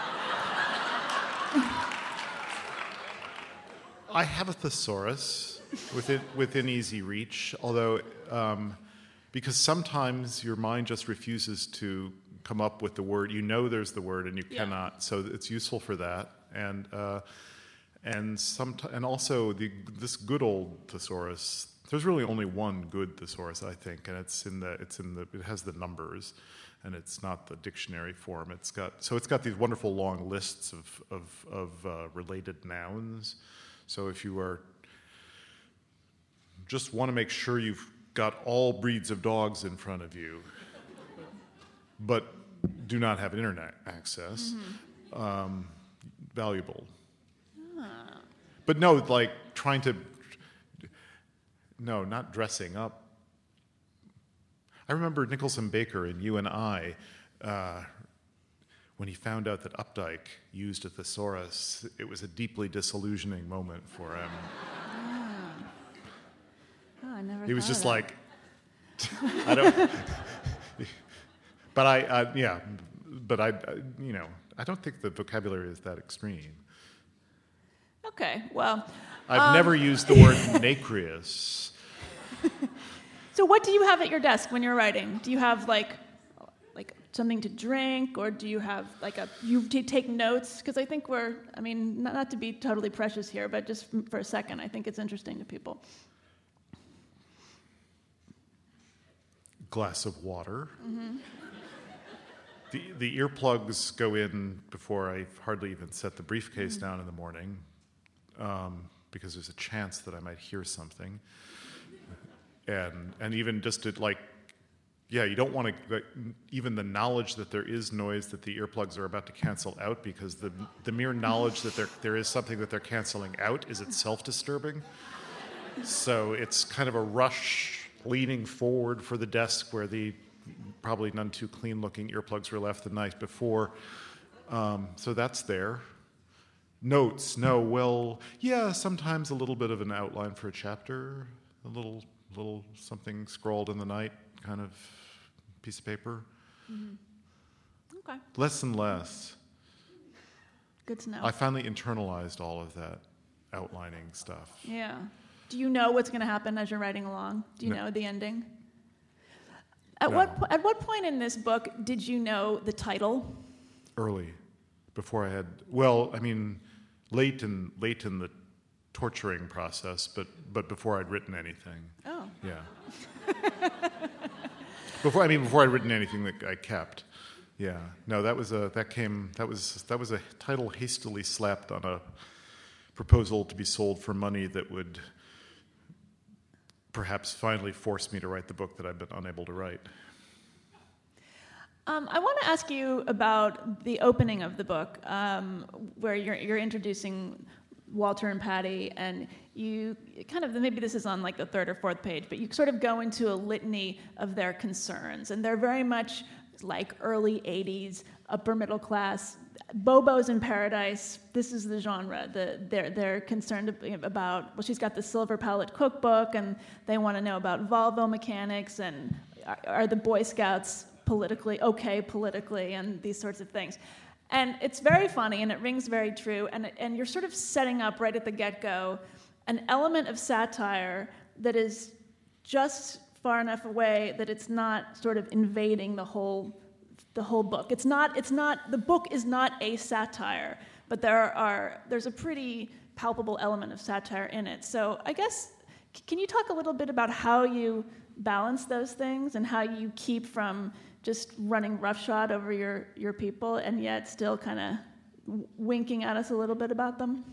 I have a thesaurus within, within easy reach, although um, because sometimes your mind just refuses to come up with the word. You know there's the word and you Yeah. cannot, so it's useful for that. And uh, and some and also the this good old thesaurus. There's really only one good thesaurus, I think, and it's in the it's in the it has the numbers, and it's not the dictionary form. It's got so it's got these wonderful long lists of of, of uh, related nouns. So if you are just want to make sure you've got all breeds of dogs in front of you, but do not have internet access, mm-hmm. um, valuable. Ah. But no, like trying to, no, not dressing up. I remember Nicholson Baker in You and I, uh, when he found out that Updike used a thesaurus, it was a deeply disillusioning moment for him. Ah. Oh, I never He was thought just of like, I don't, but I, I, yeah, but I, I, you know, I don't think the vocabulary is that extreme. that. Okay, well. I've um, never used the word nacreous. So what do you have at your desk when you're writing? Do you have like like something to drink, or do you have like a you do you take notes? Because I think we're I mean not, not to be totally precious here, but just for a second, I think it's interesting to people. Glass of water. Mm-hmm. The the earplugs go in before I hardly even set the briefcase mm-hmm. down in the morning, um, because there's a chance that I might hear something. And and even just to like, yeah, you don't want to, like, even the knowledge that there is noise that the earplugs are about to cancel out, because the the mere knowledge that there there is something that they're canceling out is itself disturbing. So it's kind of a rush leaning forward for the desk where the probably none too clean looking earplugs were left the night before. Um, so that's there. Notes, no, well, yeah, sometimes a little bit of an outline for a chapter, a little little something scrawled in the night kind of piece of paper. Mm-hmm. Okay. Less and less. Good to know. I finally internalized all of that outlining stuff. Yeah. Do you know what's going to happen as you're writing along? Do you No. know the ending? At No. what po- at what point in this book did you know the title? Early, before I had, well, I mean, late in late in the torturing process, but but before I'd written anything. Oh. Yeah. Before I mean before I'd written anything that I kept. Yeah. No, that was a that came that was that was a title hastily slapped on a proposal to be sold for money that would perhaps finally force me to write the book that I've been unable to write. Um, I want to ask you about the opening of the book, um, where you're, you're introducing Walter and Patty, and you kind of, maybe this is on like the third or fourth page, but you sort of go into a litany of their concerns, and they're very much like early eighties, upper middle class, Bobo's in Paradise. This is the genre. The, they're, they're concerned about, well, she's got the Silver Palette cookbook, and they want to know about Volvo mechanics, and are, are the Boy Scouts politically okay politically, and these sorts of things. And it's very funny, and it rings very true, and, and you're sort of setting up right at the get-go an element of satire that is just far enough away that it's not sort of invading the whole the whole book. It's not, it's not, the book is not a satire, but there are there's a pretty palpable element of satire in it. So I guess, c- can you talk a little bit about how you balance those things and how you keep from just running roughshod over your, your people and yet still kind of w- winking at us a little bit about them?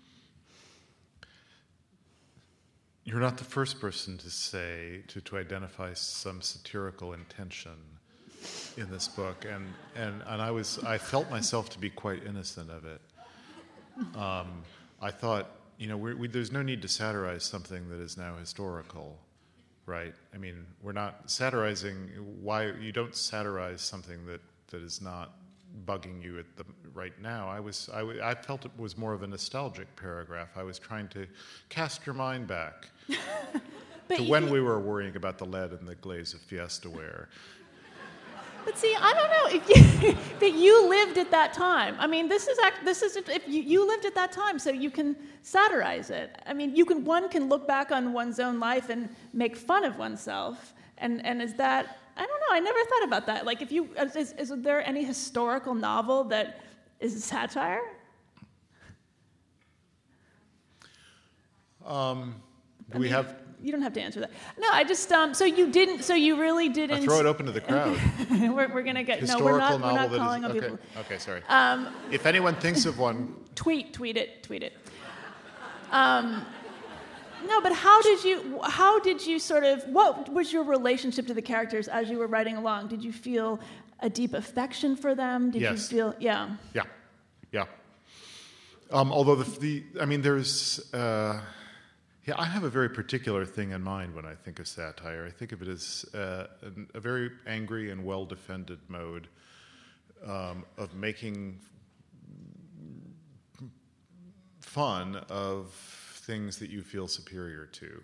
You're not the first person to say, to, to identify some satirical intention in this book, and, and, and I was I felt myself to be quite innocent of it. Um, I thought, you know, we're, we, there's no need to satirize something that is now historical, right? I mean, we're not satirizing, why, you don't satirize something that, that is not bugging you at the right now. I was I, w- I felt it was more of a nostalgic paragraph. I was trying to cast your mind back to when we were worrying about the lead and the glaze of Fiesta ware. But see, I don't know if you, that you lived at that time. I mean, this is act, this is if you, you lived at that time, so you can satirize it. I mean, you can one can look back on one's own life and make fun of oneself, and and is that, I don't know. I never thought about that. Like, if you is, is there any historical novel that is satire? Um, do I we mean, have? You don't have to answer that. No, I just um. So you didn't. So you really didn't. I throw it open to the crowd. we're we're gonna get Historical no. We're not. novel We're not that calling is, on okay, people. Okay, sorry. Um, if anyone thinks of one, tweet, tweet it, tweet it. Um, no, but how did you? How did you sort of? What was your relationship to the characters as you were writing along? Did you feel a deep affection for them? Did yes. you feel? Yeah. Yeah, yeah. Um, although the, the, I mean, there's. Uh, Yeah, I have a very particular thing in mind when I think of satire. I think of it as uh, a, a very angry and well-defended mode um, of making fun of things that you feel superior to.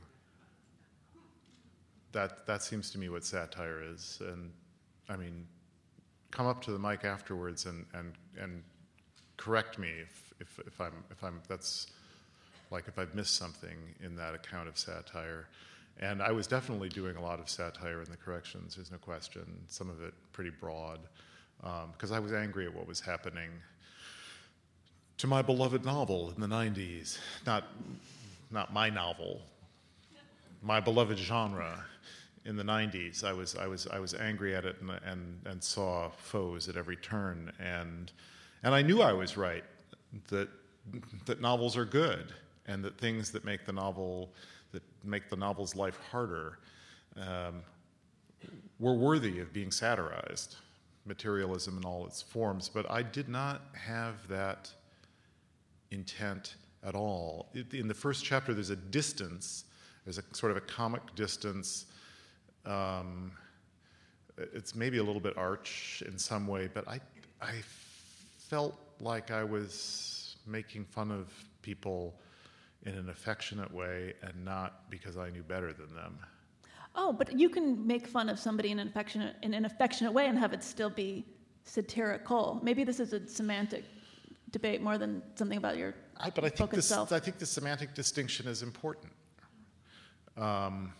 That that seems to me what satire is. And I mean, come up to the mic afterwards and and, and correct me if, if if I'm if I'm that's. Like if I've missed something in that account of satire. And I was definitely doing a lot of satire in the corrections, there's no question, some of it pretty broad, because um, I was angry at what was happening to my beloved novel in the nineties. Not, not my novel, my beloved genre in the nineties. I was, I was, I was angry at it and, and, and saw foes at every turn. And, and I knew I was right, that, that novels are good. And that things that make the novel, that make the novel's life harder, um, were worthy of being satirized, materialism in all its forms. But I did not have that intent at all. It, in the first chapter, there's a distance, there's a sort of a comic distance. Um, it's maybe a little bit arch in some way, but I, I felt like I was making fun of people in an affectionate way and not because I knew better than them. Oh, but you can make fun of somebody in an affectionate in an affectionate way and have it still be satirical. Maybe this is a semantic debate more than something about your I, but I think book this, itself. I think the semantic distinction is important. Um,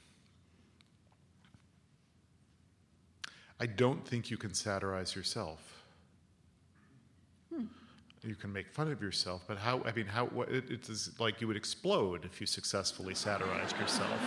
I don't think you can satirize yourself. Hmm. You can make fun of yourself, but how, I mean, how, what, it, it's like you would explode if you successfully satirized yourself.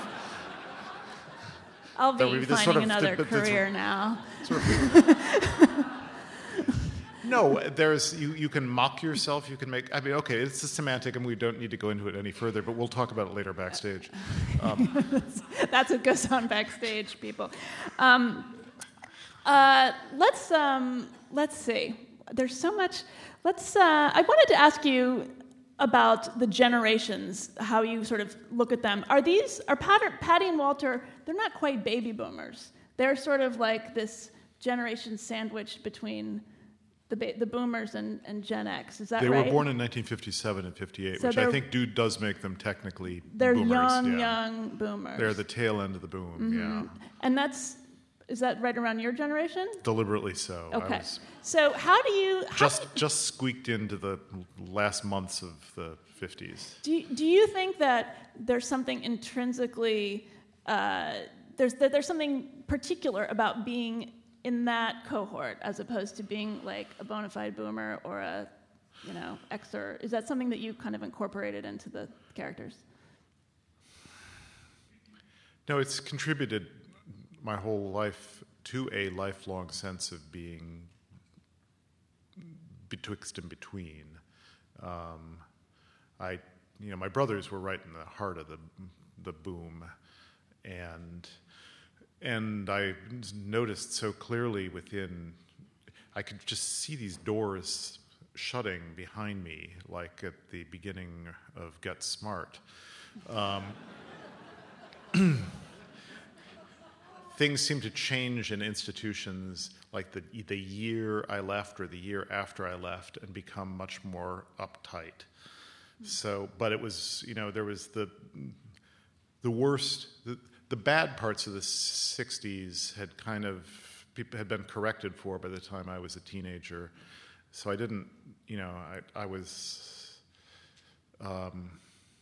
I'll be be finding sort of, another the, the, career the, now. Sort of, no, there's, you, you can mock yourself, you can make, I mean, okay, it's a semantic and we don't need to go into it any further, but we'll talk about it later backstage. Um, That's what goes on backstage, people. Um, uh, let's, um, let's see. There's so much... Let's. Uh, I wanted to ask you about the generations, how you sort of look at them. Are these, are Patty, Patty and Walter, they're not quite baby boomers. They're sort of like this generation sandwich between the ba- the boomers and, and Gen X. Is that they right? They were born in nineteen fifty-seven and fifty-eight, so which I think do, does make them technically they're boomers. They're young, yeah. young boomers. They're the tail end of the boom, mm-hmm. yeah. And that's, is that right around your generation? Deliberately so. Okay. I was so how do you... How just do you, just squeaked into the last months of the fifties. Do you, do you think that there's something intrinsically... Uh, there's that there's something particular about being in that cohort as opposed to being like a bona fide boomer or a you know, Exeter. Is that something that you kind of incorporated into the characters? No, it's contributed my whole life to a lifelong sense of being betwixt and between. Um, I, you know, my brothers were right in the heart of the the boom, and and I noticed so clearly within, I could just see these doors shutting behind me, like at the beginning of Get Smart. Um, things seem to change in institutions like the the year I left or the year after I left and become much more uptight. So, but it was, you know, there was the the worst, the, the bad parts of the sixties had kind of, people had been corrected for by the time I was a teenager. So I didn't, you know, I, I was, um,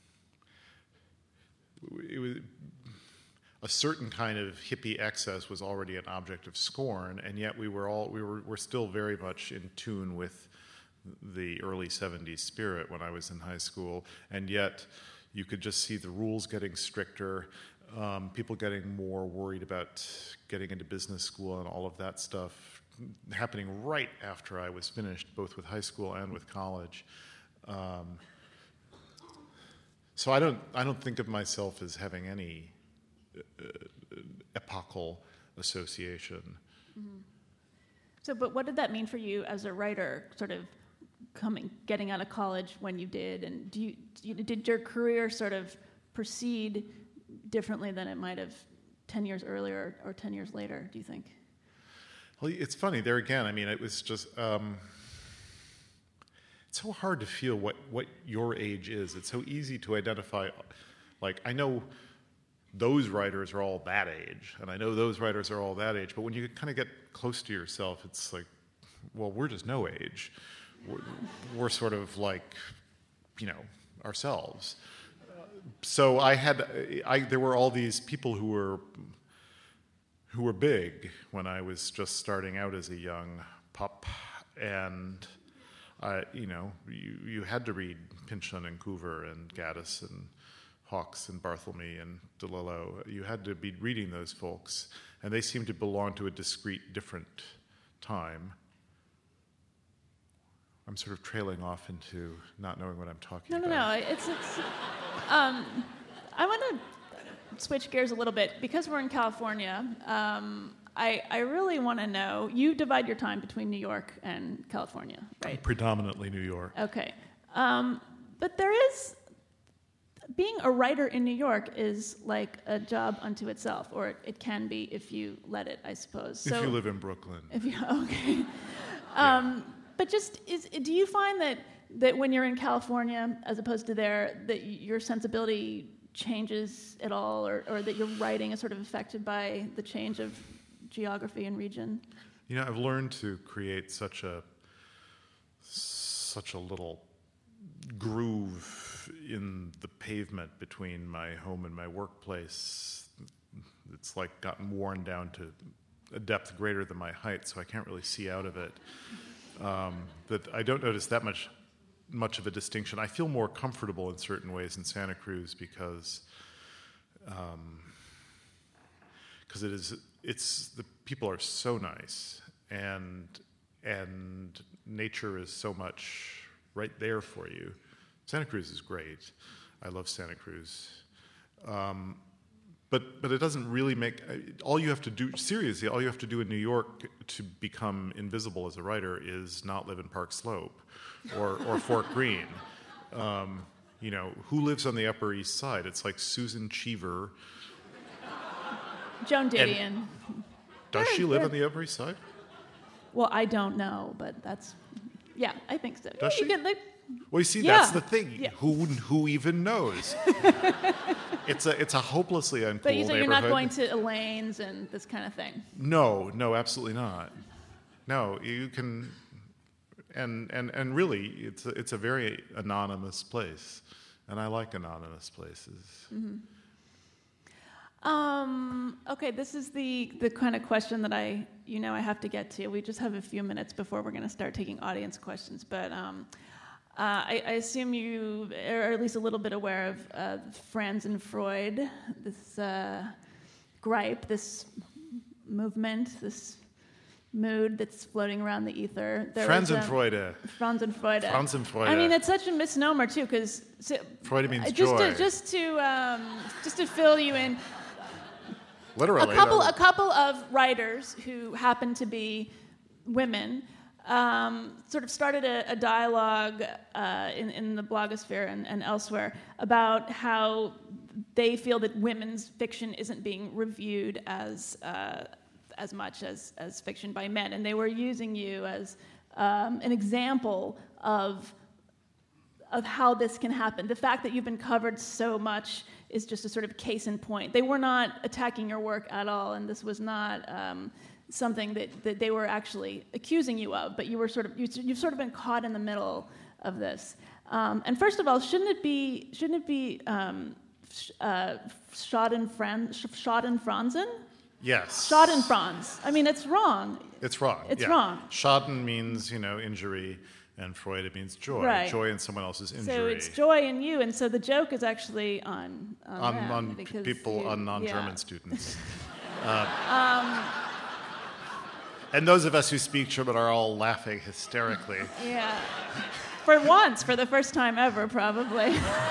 it was, a certain kind of hippie excess was already an object of scorn, and yet we were all, we were, were still very much in tune with the early seventies spirit when I was in high school, and yet you could just see the rules getting stricter, um, people getting more worried about getting into business school and all of that stuff happening right after I was finished, both with high school and with college. Um, so I don't, I don't think of myself as having any uh, epochal association. Mm-hmm. So, but what did that mean for you as a writer, sort of coming, getting out of college when you did, and do you, did your career sort of proceed differently than it might have ten years earlier or ten years later, do you think? Well, it's funny, there again, I mean, it was just, um, it's so hard to feel what, what your age is. It's so easy to identify, like, I know those writers are all that age, and I know those writers are all that age, but when you kind of get close to yourself, it's like, well, we're just no age. We're, we're sort of like, you know, ourselves. So I had, I, there were all these people who were, who were big when I was just starting out as a young pup, and I, you know, you, you had to read Pynchon and Coover and Gaddis and Hawkes and Bartholomew and DeLillo. You had to be reading those folks, and they seemed to belong to a discrete, different time. I'm sort of trailing off into not knowing what I'm talking no, about. No, no, no. It's, it's, um, I want to switch gears a little bit. Because we're in California, um, I, I really want to know, you divide your time between New York and California, right? Predominantly New York. Okay. Um, but there is, being a writer in New York is like a job unto itself, or it, it can be if you let it, I suppose. If so, you live in Brooklyn. If you, okay. um, yeah. But just, is, do you find that, that when you're in California, as opposed to there, that your sensibility changes at all, or, or that your writing is sort of affected by the change of geography and region? You know, I've learned to create such a such a little groove in the pavement between my home and my workplace. It's like gotten worn down to a depth greater than my height, so I can't really see out of it. Um, that I don't notice that much much of a distinction. I feel more comfortable in certain ways in Santa Cruz because um, because it is it's the people are so nice, and and nature is so much right there for you. Santa Cruz is great. I love Santa Cruz. Um, But but it doesn't really make, all you have to do, seriously, all you have to do in New York to become invisible as a writer is not live in Park Slope or, or Fort Greene. Um, you know, who lives on the Upper East Side? It's like Susan Cheever. Joan Didion. And does she live on the Upper East Side? Well, I don't know, but that's, yeah, I think so. Does you she? Get, like, Well, you see, yeah. that's the thing. Yeah. Who who even knows? It's a it's a hopelessly uncool But you said you're not neighborhood. going to Elaine's and this kind of thing. No, no, absolutely not. No, you can, and and and really, it's a, it's a very anonymous place, and I like anonymous places. Mm-hmm. Um, okay, this is the the kind of question that I you know I have to get to. We just have a few minutes before we're going to start taking audience questions, but um, Uh, I, I assume you are at least a little bit aware of uh, Franz and Freud, this uh, gripe, this movement, this mood that's floating around the ether. There Franz was, and um, Freude. Franz and Freude. Franz and Freude. I mean, it's such a misnomer too, because so, Freude means just joy. To, just to um, just to fill you in. Literally. A couple, though. a couple of writers who happen to be women um, sort of started a, a dialogue uh, in, in the blogosphere and, and elsewhere about how they feel that women's fiction isn't being reviewed as uh, as much as, as fiction by men, and they were using you as um, an example of of how this can happen. The fact that you've been covered so much is just a sort of case in point. They were not attacking your work at all, and this was not um, something that, that they were actually accusing you of, but you were sort of, you, you've sort of been caught in the middle of this. Um, and first of all, shouldn't it be, shouldn't it be um, sh- uh, Schadenfran- sh- Schadenfranzen? Yes. Schadenfranz. I mean, it's wrong. It's wrong. It's yeah. wrong. Schaden means, you know, injury, and Freude means joy. Right. Joy in someone else's injury. So it's joy in you, and so the joke is actually on on, on, them on because people, you, on non-German yeah. students. uh, um, and those of us who speak German are all laughing hysterically. Yeah. For once, for the first time ever, probably.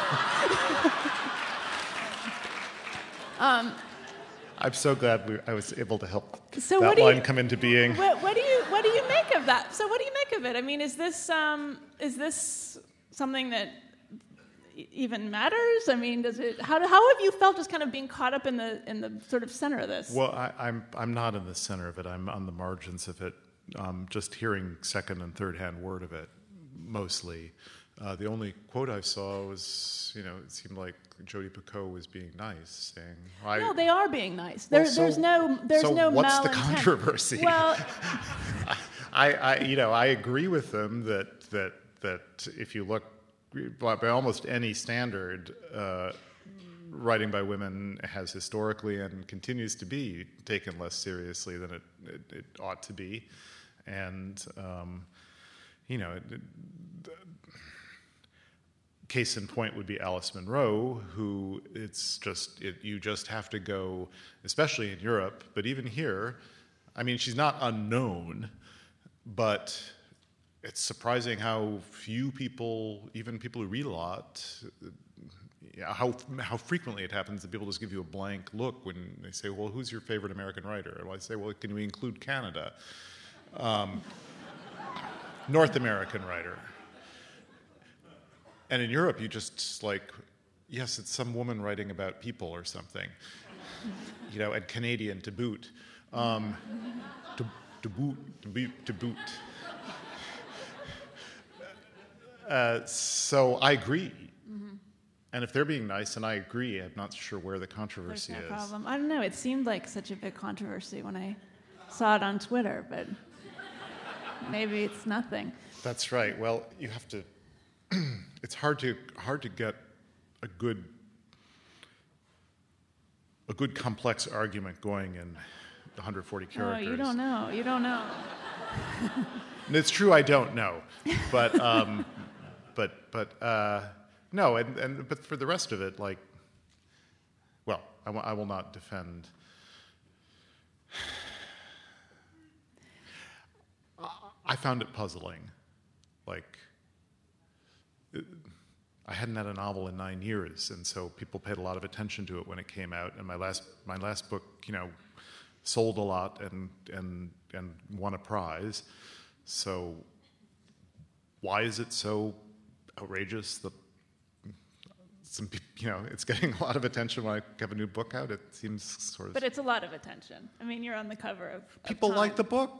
um, I'm so glad we, I was able to help so that what do line you, come into being. What, what do you What do you make of that? So what do you make of it? I mean, is this um, is this something that e- even matters? I mean, does it? How how have you felt just kind of being caught up in the in the sort of center of this? Well, I, I'm I'm not in the center of it. I'm on the margins of it. Um, just hearing second and third hand word of it, mostly. Uh, the only quote I saw was, you know, it seemed like Jodi Picoult was being nice, saying, I, no, they are being nice. There, well, so, there's no, there's so no what's the malintent. controversy? Well, I, I, you know, I agree with them that that that if you look by, by almost any standard, uh, writing by women has historically and continues to be taken less seriously than it it, it ought to be, and um, you know. It, it, Case in point would be Alice Munro, who it's just, it, you just have to go, especially in Europe, but even here, I mean, she's not unknown, but it's surprising how few people, even people who read a lot, yeah, how how frequently it happens that people just give you a blank look when they say, well, who's your favorite American writer? And I say, well, can we include Canada? Um, North American writer. And in Europe, you just like, yes, it's some woman writing about people or something, you know, and Canadian to boot, um, to, to boot, to boot, to boot. Uh, so I agree, mm-hmm. And if they're being nice, and I agree, I'm not sure where the controversy There's no is. problem. I don't know. It seemed like such a big controversy when I saw it on Twitter, but maybe it's nothing. That's right. Well, you have to. It's hard to hard to get a good a good complex argument going in one hundred forty characters. Oh, you don't know. You don't know. And it's true, I don't know, but um, but but uh, no, and, and but for the rest of it, like, well, I, w- I will not defend. I found it puzzling, like. I hadn't had a novel in nine years, and so people paid a lot of attention to it when it came out. And my last my last book, you know, sold a lot and and and won a prize. So why is it so outrageous that some people, you know, it's getting a lot of attention when I have a new book out? It seems sort of. But it's a lot of attention. I mean, you're on the cover of. of people Time. like the book.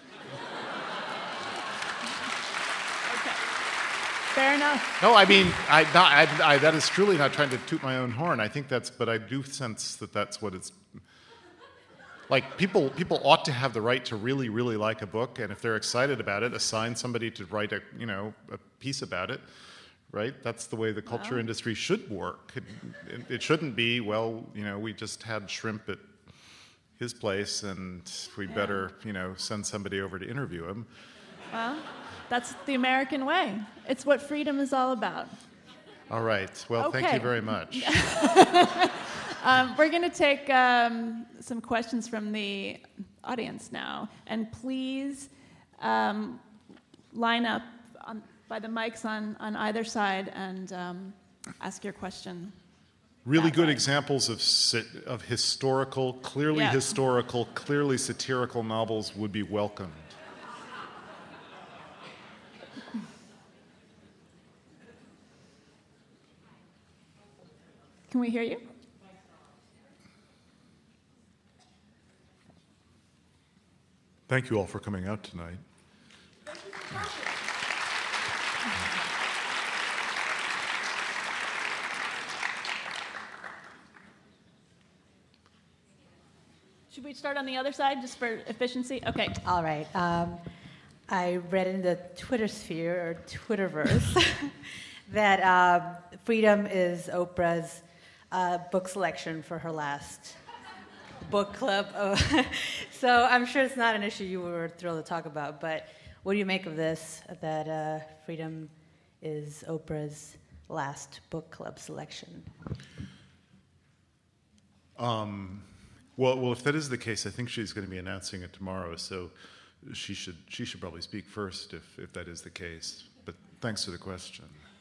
Fair enough. No, I mean, I, not, I, I, that is truly not trying to toot my own horn. I think that's, but I do sense that that's what it's. Like people, people ought to have the right to really, really like a book, and if they're excited about it, assign somebody to write a, you know, a piece about it, right? That's the way the culture Wow. industry should work. It, it, it shouldn't be, well, you know, we just had shrimp at his place, and we Yeah. better, you know, send somebody over to interview him. Well, That's the American way. It's what freedom is all about. All right. Well, Okay. thank you very much. Um, we're going to take um, some questions from the audience now. And please um, line up on, by the mics on, on either side and um, ask your question. Really that good way. examples of sit- of historical, clearly Yeah. historical, clearly satirical novels would be welcomed. Can we hear you? Thank you all for coming out tonight. Should we start on the other side just for efficiency? Okay. All right. Um, I read in the Twitter sphere, or Twitterverse, that um, Freedom is Oprah's uh, book selection for her last book club. Oh, so I'm sure it's not an issue you were thrilled to talk about, but what do you make of this, that uh, Freedom is Oprah's last book club selection? Um, well, well, if that is the case, I think she's going to be announcing it tomorrow, so she should she should probably speak first if, if that is the case. But thanks for the question.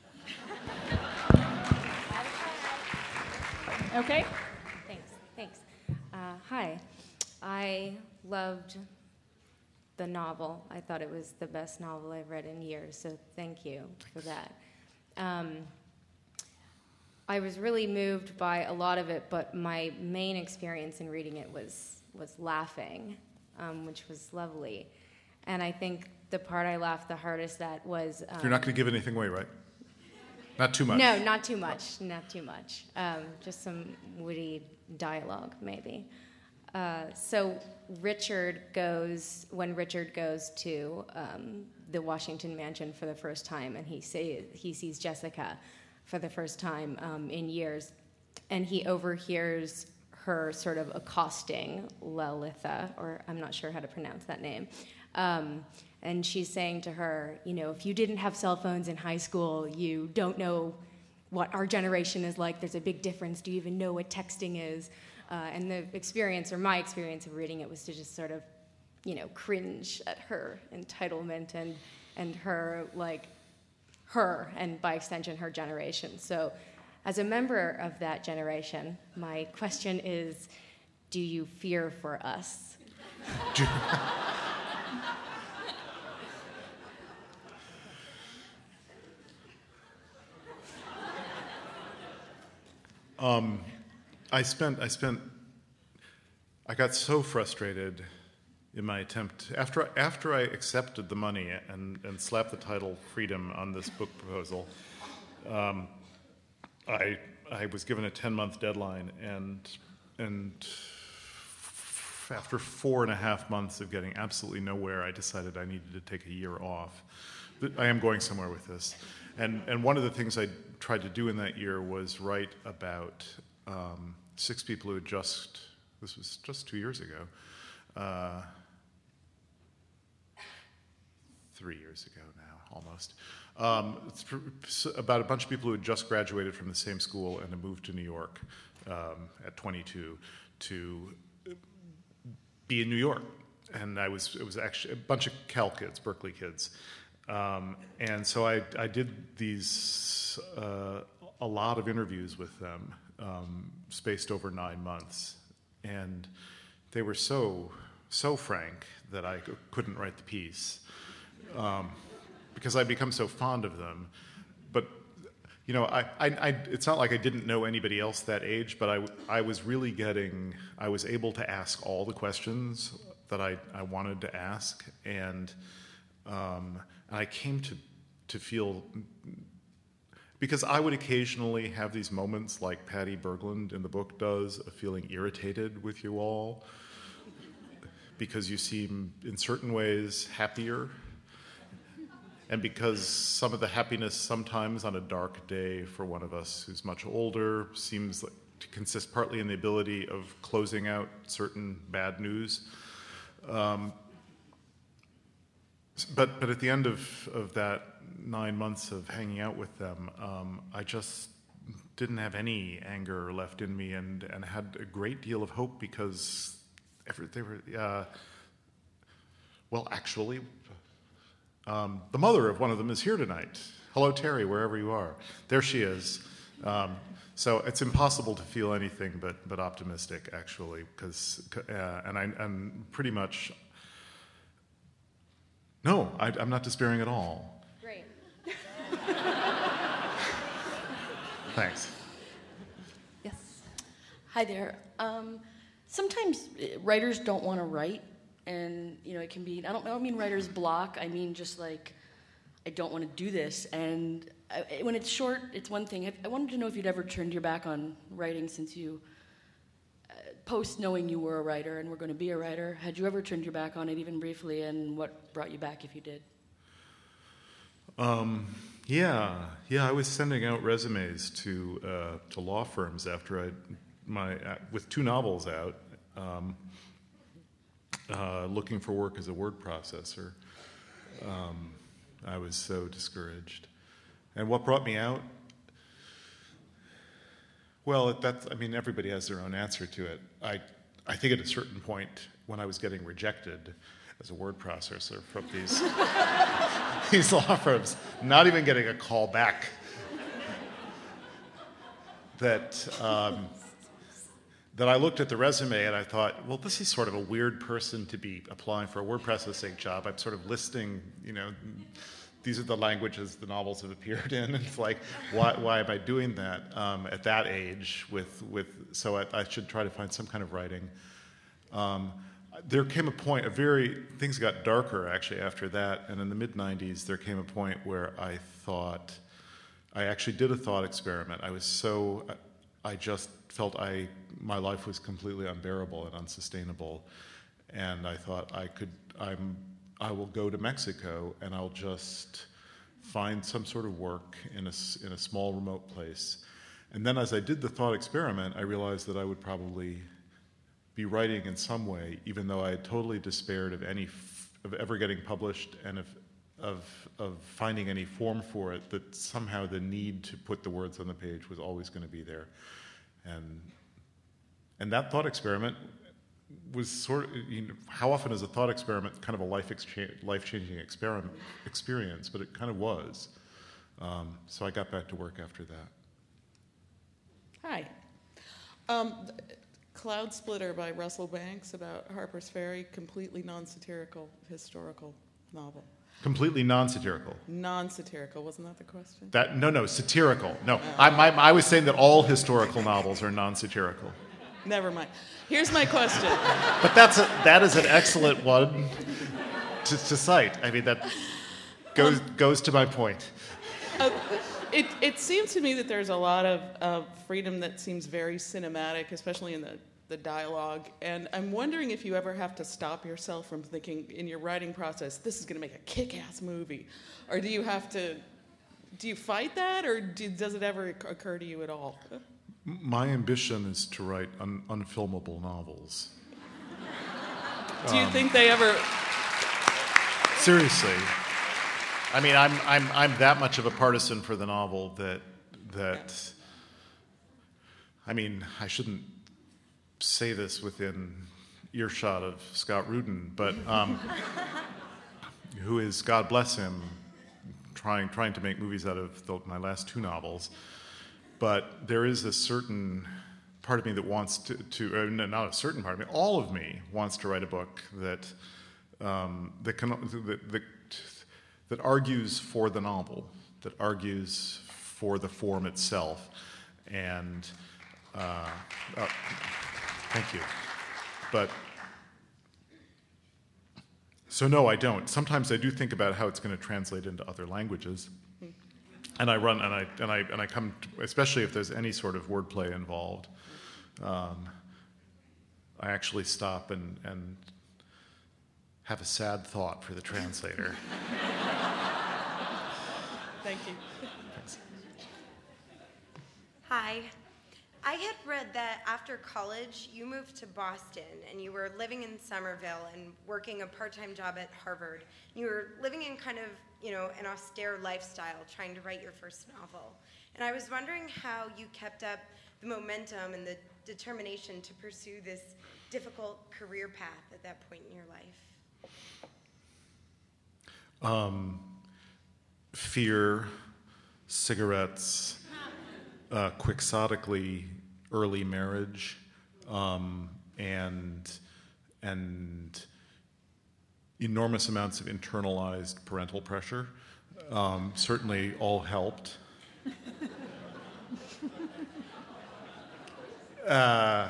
Okay. Thanks, thanks. Uh, hi, I loved the novel. I thought it was the best novel I've read in years, so thank you for that. Um, I was really moved by a lot of it, but my main experience in reading it was was laughing, um, which was lovely. And I think the part I laughed the hardest at was... Um, You're not going to give anything away, right? Not too much. No, not too much, not too much. Um, just some witty dialogue, maybe. Uh, so Richard goes, when Richard goes to um, the Washington Mansion for the first time, and he say, he sees Jessica for the first time um, in years, and he overhears her sort of accosting Lalitha, or I'm not sure how to pronounce that name, um, and she's saying to her, you know, if you didn't have cell phones in high school, you don't know what our generation is like. There's a big difference. Do you even know what texting is? Uh, and the experience, or my experience of reading it, was to just sort of, you know, cringe at her entitlement and and her, like, her, and by extension, her generation. So as a member of that generation, my question is, do you fear for us? Um, I spent, I spent, I got so frustrated in my attempt, after, after I accepted the money and, and slapped the title Freedom on this book proposal, um, I, I was given a ten-month deadline, and, and f- after four and a half months of getting absolutely nowhere, I decided I needed to take a year off. But I am going somewhere with this. And, and one of the things I tried to do in that year was write about um, six people who had just, this was just two years ago, uh, three years ago now, almost, um, it's about a bunch of people who had just graduated from the same school and had moved to New York um, at twenty-two to be in New York. And I was, it was actually a bunch of Cal kids, Berkeley kids. Um, and so I, I did these, uh, a lot of interviews with them, um, spaced over nine months. And they were so, so frank that I c- couldn't write the piece, um, because I'd become so fond of them. But, you know, I, I, I, it's not like I didn't know anybody else that age, but I, I was really getting, I was able to ask all the questions that I, I wanted to ask. And, um, And I came to, to feel, because I would occasionally have these moments like Patty Berglund in the book does, of feeling irritated with you all, because you seem in certain ways happier, and because some of the happiness sometimes on a dark day for one of us who's much older seems like to consist partly in the ability of closing out certain bad news. Um, But but at the end of, of that nine months of hanging out with them, um, I just didn't have any anger left in me, and, and had a great deal of hope because every, they were, uh, well, actually, um, the mother of one of them is here tonight. Hello, Terry, wherever you are. There she is. Um, so it's impossible to feel anything but but optimistic, actually, because uh, and I and pretty much. No, I, I'm not despairing at all. Great. Thanks. Yes. Hi there. Um, sometimes uh, writers don't want to write, and you know it can be. I don't. I don't mean writer's block. I mean just like I don't want to do this. And I, when it's short, it's one thing. I, I wanted to know if you'd ever turned your back on writing since you, uh, post knowing you were a writer and were going to be a writer. Had you ever turned your back on it, even briefly, and what brought you back if you did? Um, yeah, yeah. I was sending out resumes to uh, to law firms after I my uh, with two novels out, um, uh, looking for work as a word processor. Um, I was so discouraged, and what brought me out? Well, that's, I mean, everybody has their own answer to it. I, I think at a certain point, when I was getting rejected as a word processor from these, these law firms, not even getting a call back, that, um, that I looked at the resume and I thought, well, this is sort of a weird person to be applying for a word processing job. I'm sort of listing, you know, these are the languages the novels have appeared in. It's like, why, why am I doing that um, at that age? With, with so I, I should try to find some kind of writing. Um, there came a point, a very things got darker actually after that, and in the mid nineties there came a point where I thought, I actually did a thought experiment. I was so, I just felt I my life was completely unbearable and unsustainable, and I thought I could I'm. I will go to Mexico and I'll just find some sort of work in a, in a small remote place. And then as I did the thought experiment, I realized that I would probably be writing in some way, even though I had totally despaired of any f- of ever getting published and of, of, of finding any form for it, that somehow the need to put the words on the page was always going to be there. And, and that thought experiment was sort of, you know, how often is a thought experiment kind of a life exchange, life-changing experiment experience? But it kind of was. Um, so I got back to work after that. Hi. Um, Cloud Splitter by Russell Banks about Harper's Ferry, completely non-satirical historical novel. Completely non-satirical. Non-satirical, wasn't that the question? That no, no, satirical. No, I, my, I was saying that all historical novels are non-satirical. Never mind. Here's my question. But that's a, that is an excellent one to, to cite. I mean, that goes um, goes to my point. Uh, it it seems to me that there's a lot of uh, freedom that seems very cinematic, especially in the, the dialogue. And I'm wondering if you ever have to stop yourself from thinking in your writing process, this is going to make a kick-ass movie. Or do you have to, do you fight that, or do, does it ever occur to you at all? My ambition is to write un- unfilmable novels. Do you um, think they ever... Seriously. I mean, I'm I'm I'm that much of a partisan for the novel that that I mean, I shouldn't say this within earshot of Scott Rudin, but um, who is, God bless him, trying trying to make movies out of the, my last two novels. But there is a certain part of me that wants to, to uh, not a certain part of me, all of me wants to write a book that um, that can that, that that argues for the novel, that argues for the form itself, and uh, uh, thank you. But so no, I don't. Sometimes I do think about how it's going to translate into other languages. And I run, and I and I and I come, to, especially if there's any sort of wordplay involved. Um, I actually stop and and have a sad thought for the translator. Thank you. Hi, I had read that after college, you moved to Boston, and you were living in Somerville and working a part-time job at Harvard. You were living in kind of, you know, an austere lifestyle, trying to write your first novel. And I was wondering how you kept up the momentum and the determination to pursue this difficult career path at that point in your life. Um, fear, cigarettes, uh, quixotically early marriage, um, and and enormous amounts of internalized parental pressure um, certainly all helped. uh,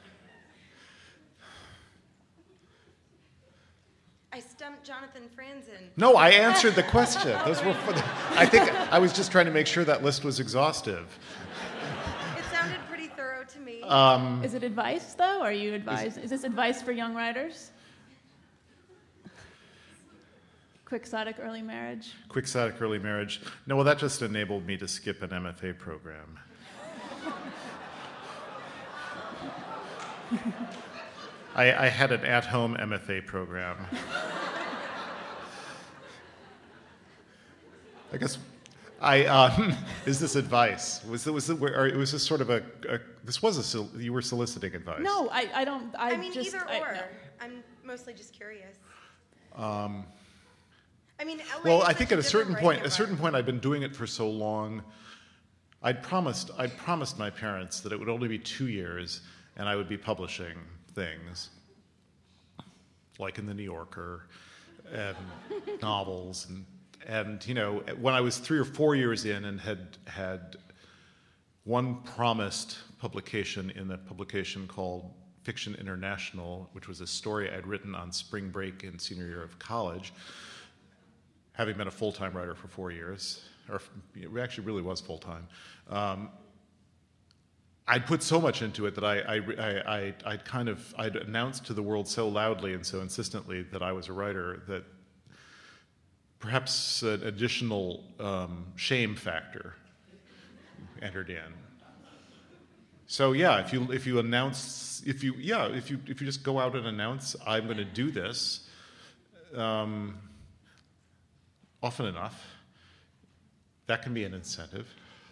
I stumped Jonathan Franzen. No, I answered the question. Those were for the, I think I was just trying to make sure that list was exhaustive. It sounded pretty thorough to me. Um, Is it advice, though? Are you advise? Is, is this advice for young writers? Quixotic early marriage? Quixotic early marriage. No, well, that just enabled me to skip an M F A program. I, I had an at-home M F A program. I guess I um, is this advice? Was it was it, or was this sort of a, a this was a sol- you were soliciting advice? No, I, I don't. I, I mean, just, either I, or. no. I'm mostly just curious. Um, I mean, L A well, is I such think a at a certain different point, writing at a certain point, I'd been doing it for so long. I'd promised, I'd promised my parents that it would only be two years, and I would be publishing things, like in the New Yorker, and novels, and and you know, when I was three or four years in and had had one promised publication in a publication called Fiction International, which was a story I'd written on spring break in senior year of college, having been a full-time writer for four years, or it actually really was full-time. Um, I'd put so much into it that I, I, I, I, I'd kind of, I'd announced to the world so loudly and so insistently that I was a writer that perhaps an additional um, shame factor entered in. So yeah, if you if you announce, if you yeah, if you if you just go out and announce, I'm going to do this, um, often enough, that can be an incentive.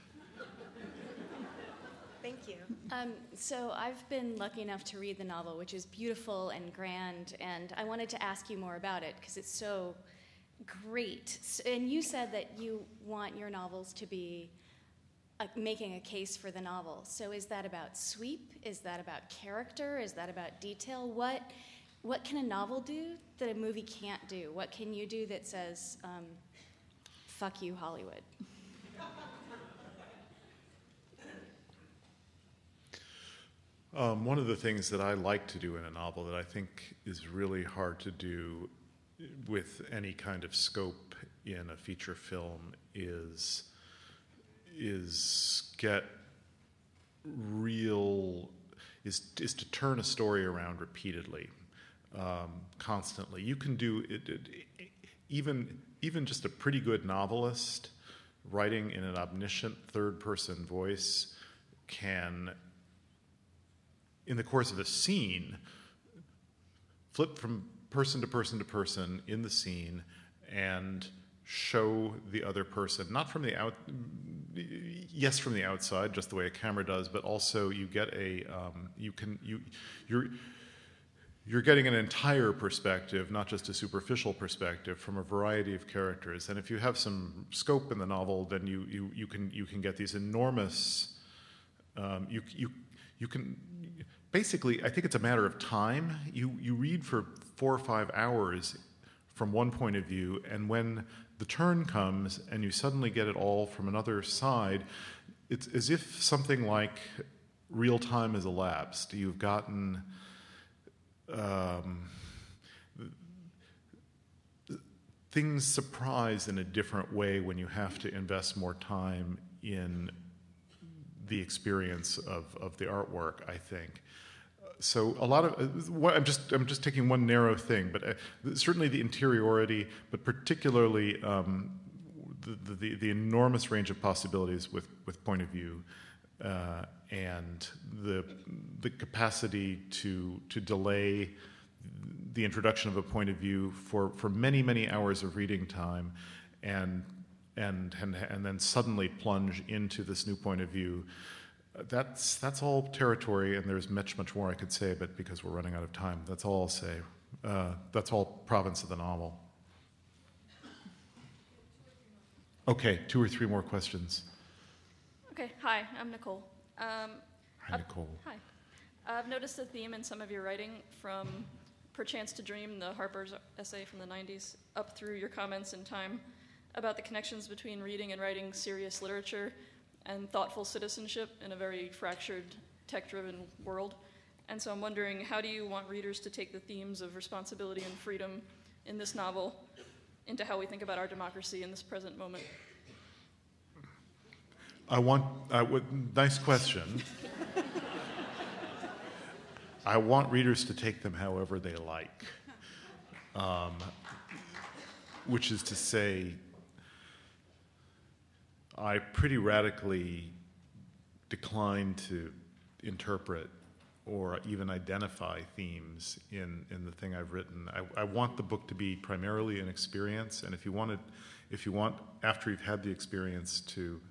Thank you. Um, so I've been lucky enough to read the novel, which is beautiful and grand, and I wanted to ask you more about it because it's so great. S- And you said that you want your novels to be uh, making a case for the novel. So is that about sweep? Is that about character? Is that about detail? What what can a novel do that a movie can't do? What can you do that says, um, fuck you, Hollywood? Um, one of the things that I like to do in a novel that I think is really hard to do with any kind of scope in a feature film is is get real is is to turn a story around repeatedly, um, constantly. You can do it, it, it even even just a pretty good novelist writing in an omniscient third-person voice can, in the course of a scene, flip from person to person to person in the scene and show the other person, not from the out, yes, from the outside, just the way a camera does, but also you get a, um, you can, you, you're, you're getting an entire perspective, not just a superficial perspective, from a variety of characters. And if you have some scope in the novel, then you, you, you can, you can get these enormous, um, you, you, you can, basically, I think it's a matter of time. You you read for four or five hours from one point of view, and when the turn comes and you suddenly get it all from another side, it's as if something like real time has elapsed. You've gotten um, things surprise in a different way when you have to invest more time in the experience of, of the artwork, I think. So a lot of uh, what, I'm just I'm just taking one narrow thing, but uh, certainly the interiority, but particularly um, the, the the enormous range of possibilities with, with point of view, uh, and the the capacity to to delay the introduction of a point of view for, for many, many hours of reading time, and and and and then suddenly plunge into this new point of view. That's that's all territory, and there's much, much more I could say, but because we're running out of time, that's all I'll say. Uh, that's all province of the novel. Okay, two or three more questions. Okay, hi, I'm Nicole. Um, hi, Nicole. Hi. I've noticed a theme in some of your writing, from Perchance to Dream, the Harper's essay from the nineties, up through your comments in Time, about the connections between reading and writing serious literature and thoughtful citizenship in a very fractured, tech-driven world. And so I'm wondering, how do you want readers to take the themes of responsibility and freedom in this novel into how we think about our democracy in this present moment? I want, uh, w- nice question. I want readers to take them however they like, um, which is to say, I pretty radically decline to interpret or even identify themes in, in the thing I've written. I, I want the book to be primarily an experience, and if you want it, if you want, after you've had the experience, to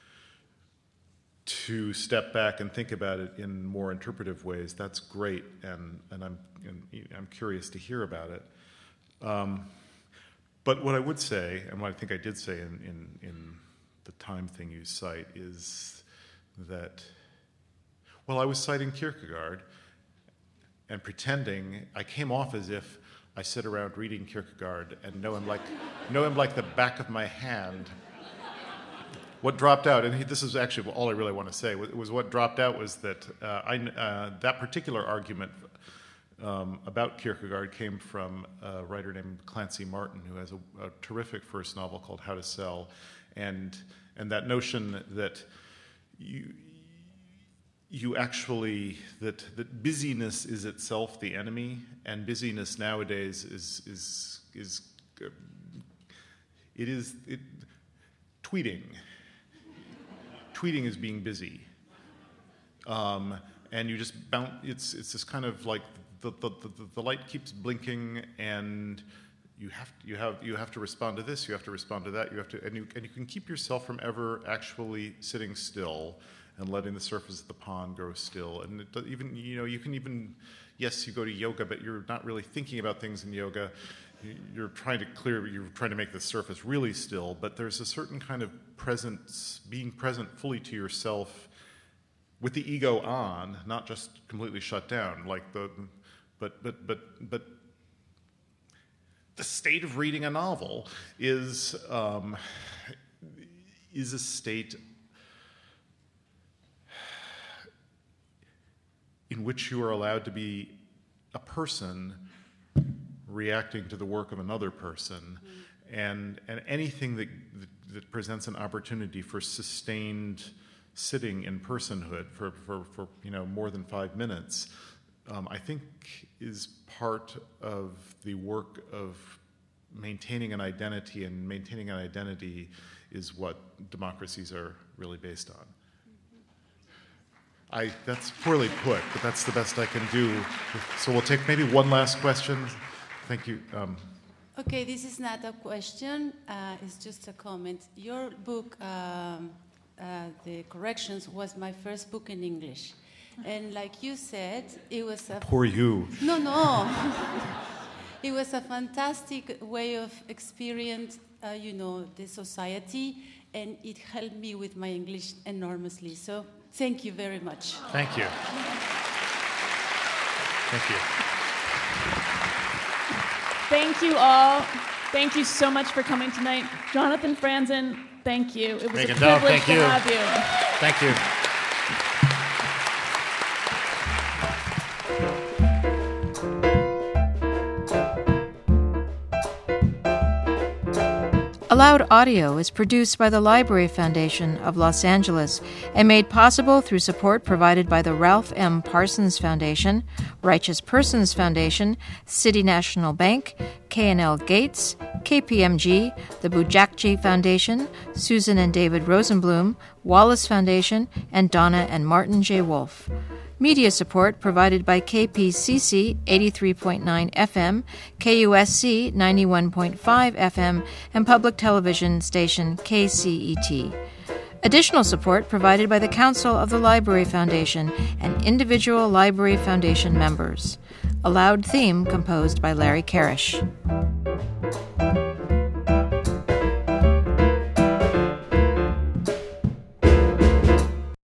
to step back and think about it in more interpretive ways, that's great, and, and I'm and I'm curious to hear about it. Um, but what I would say, and what I think I did say in, in, in the Time thing you cite, is that, well, I was citing Kierkegaard and pretending, I came off as if I sit around reading Kierkegaard and know him like, know him like the back of my hand. What dropped out, and he, this is actually all I really want to say, was, was what dropped out was that uh, I, uh, that particular argument um, about Kierkegaard came from a writer named Clancy Martin, who has a, a terrific first novel called How to Sell, and and that notion that you you actually that that busyness is itself the enemy, and busyness nowadays is is is uh, it is it, tweeting. Tweeting is being busy, um, and you just bounce. It's it's this kind of like the, the the the light keeps blinking, and you have you have you have to respond to this. You have to respond to that. You have to, and you and you can keep yourself from ever actually sitting still and letting the surface of the pond grow still. And it, even you know you can even yes you go to yoga, but you're not really thinking about things in yoga. You're trying to clear, you're trying to make the surface really still, but there's a certain kind of presence, being present fully to yourself with the ego on, not just completely shut down, like the, but, but, but, but the state of reading a novel is, um, is a state in which you are allowed to be a person reacting to the work of another person, mm-hmm. and and anything that, that that presents an opportunity for sustained sitting in personhood for for, for you know more than five minutes, um, I think is part of the work of maintaining an identity, and maintaining an identity is what democracies are really based on. Mm-hmm. I that's poorly put, but that's the best I can do. So we'll take maybe one last question. Thank you. Um, okay, this is not a question, uh, it's just a comment. Your book, um, uh, The Corrections, was my first book in English. And like you said, it was a... Poor you. No, no. It was a fantastic way of experience, uh, you know, the society, and it helped me with my English enormously. So thank you very much. Thank you. Thank you. Thank you all. Thank you so much for coming tonight. Jonathan Franzen, thank you. It was Megan a privilege Dove, thank to you. have you. Thank you. Aloud Audio is produced by the Library Foundation of Los Angeles and made possible through support provided by the Ralph M. Parsons Foundation, Righteous Persons Foundation, City National Bank, K and L Gates, K P M G, the Bujakji Foundation, Susan and David Rosenblum, Wallace Foundation, and Donna and Martin J. Wolf. Media support provided by K P C C eighty-three point nine F M, K U S C ninety-one point five F M, and public television station K C E T. Additional support provided by the Council of the Library Foundation and individual Library Foundation members. A loud theme composed by Larry Karish.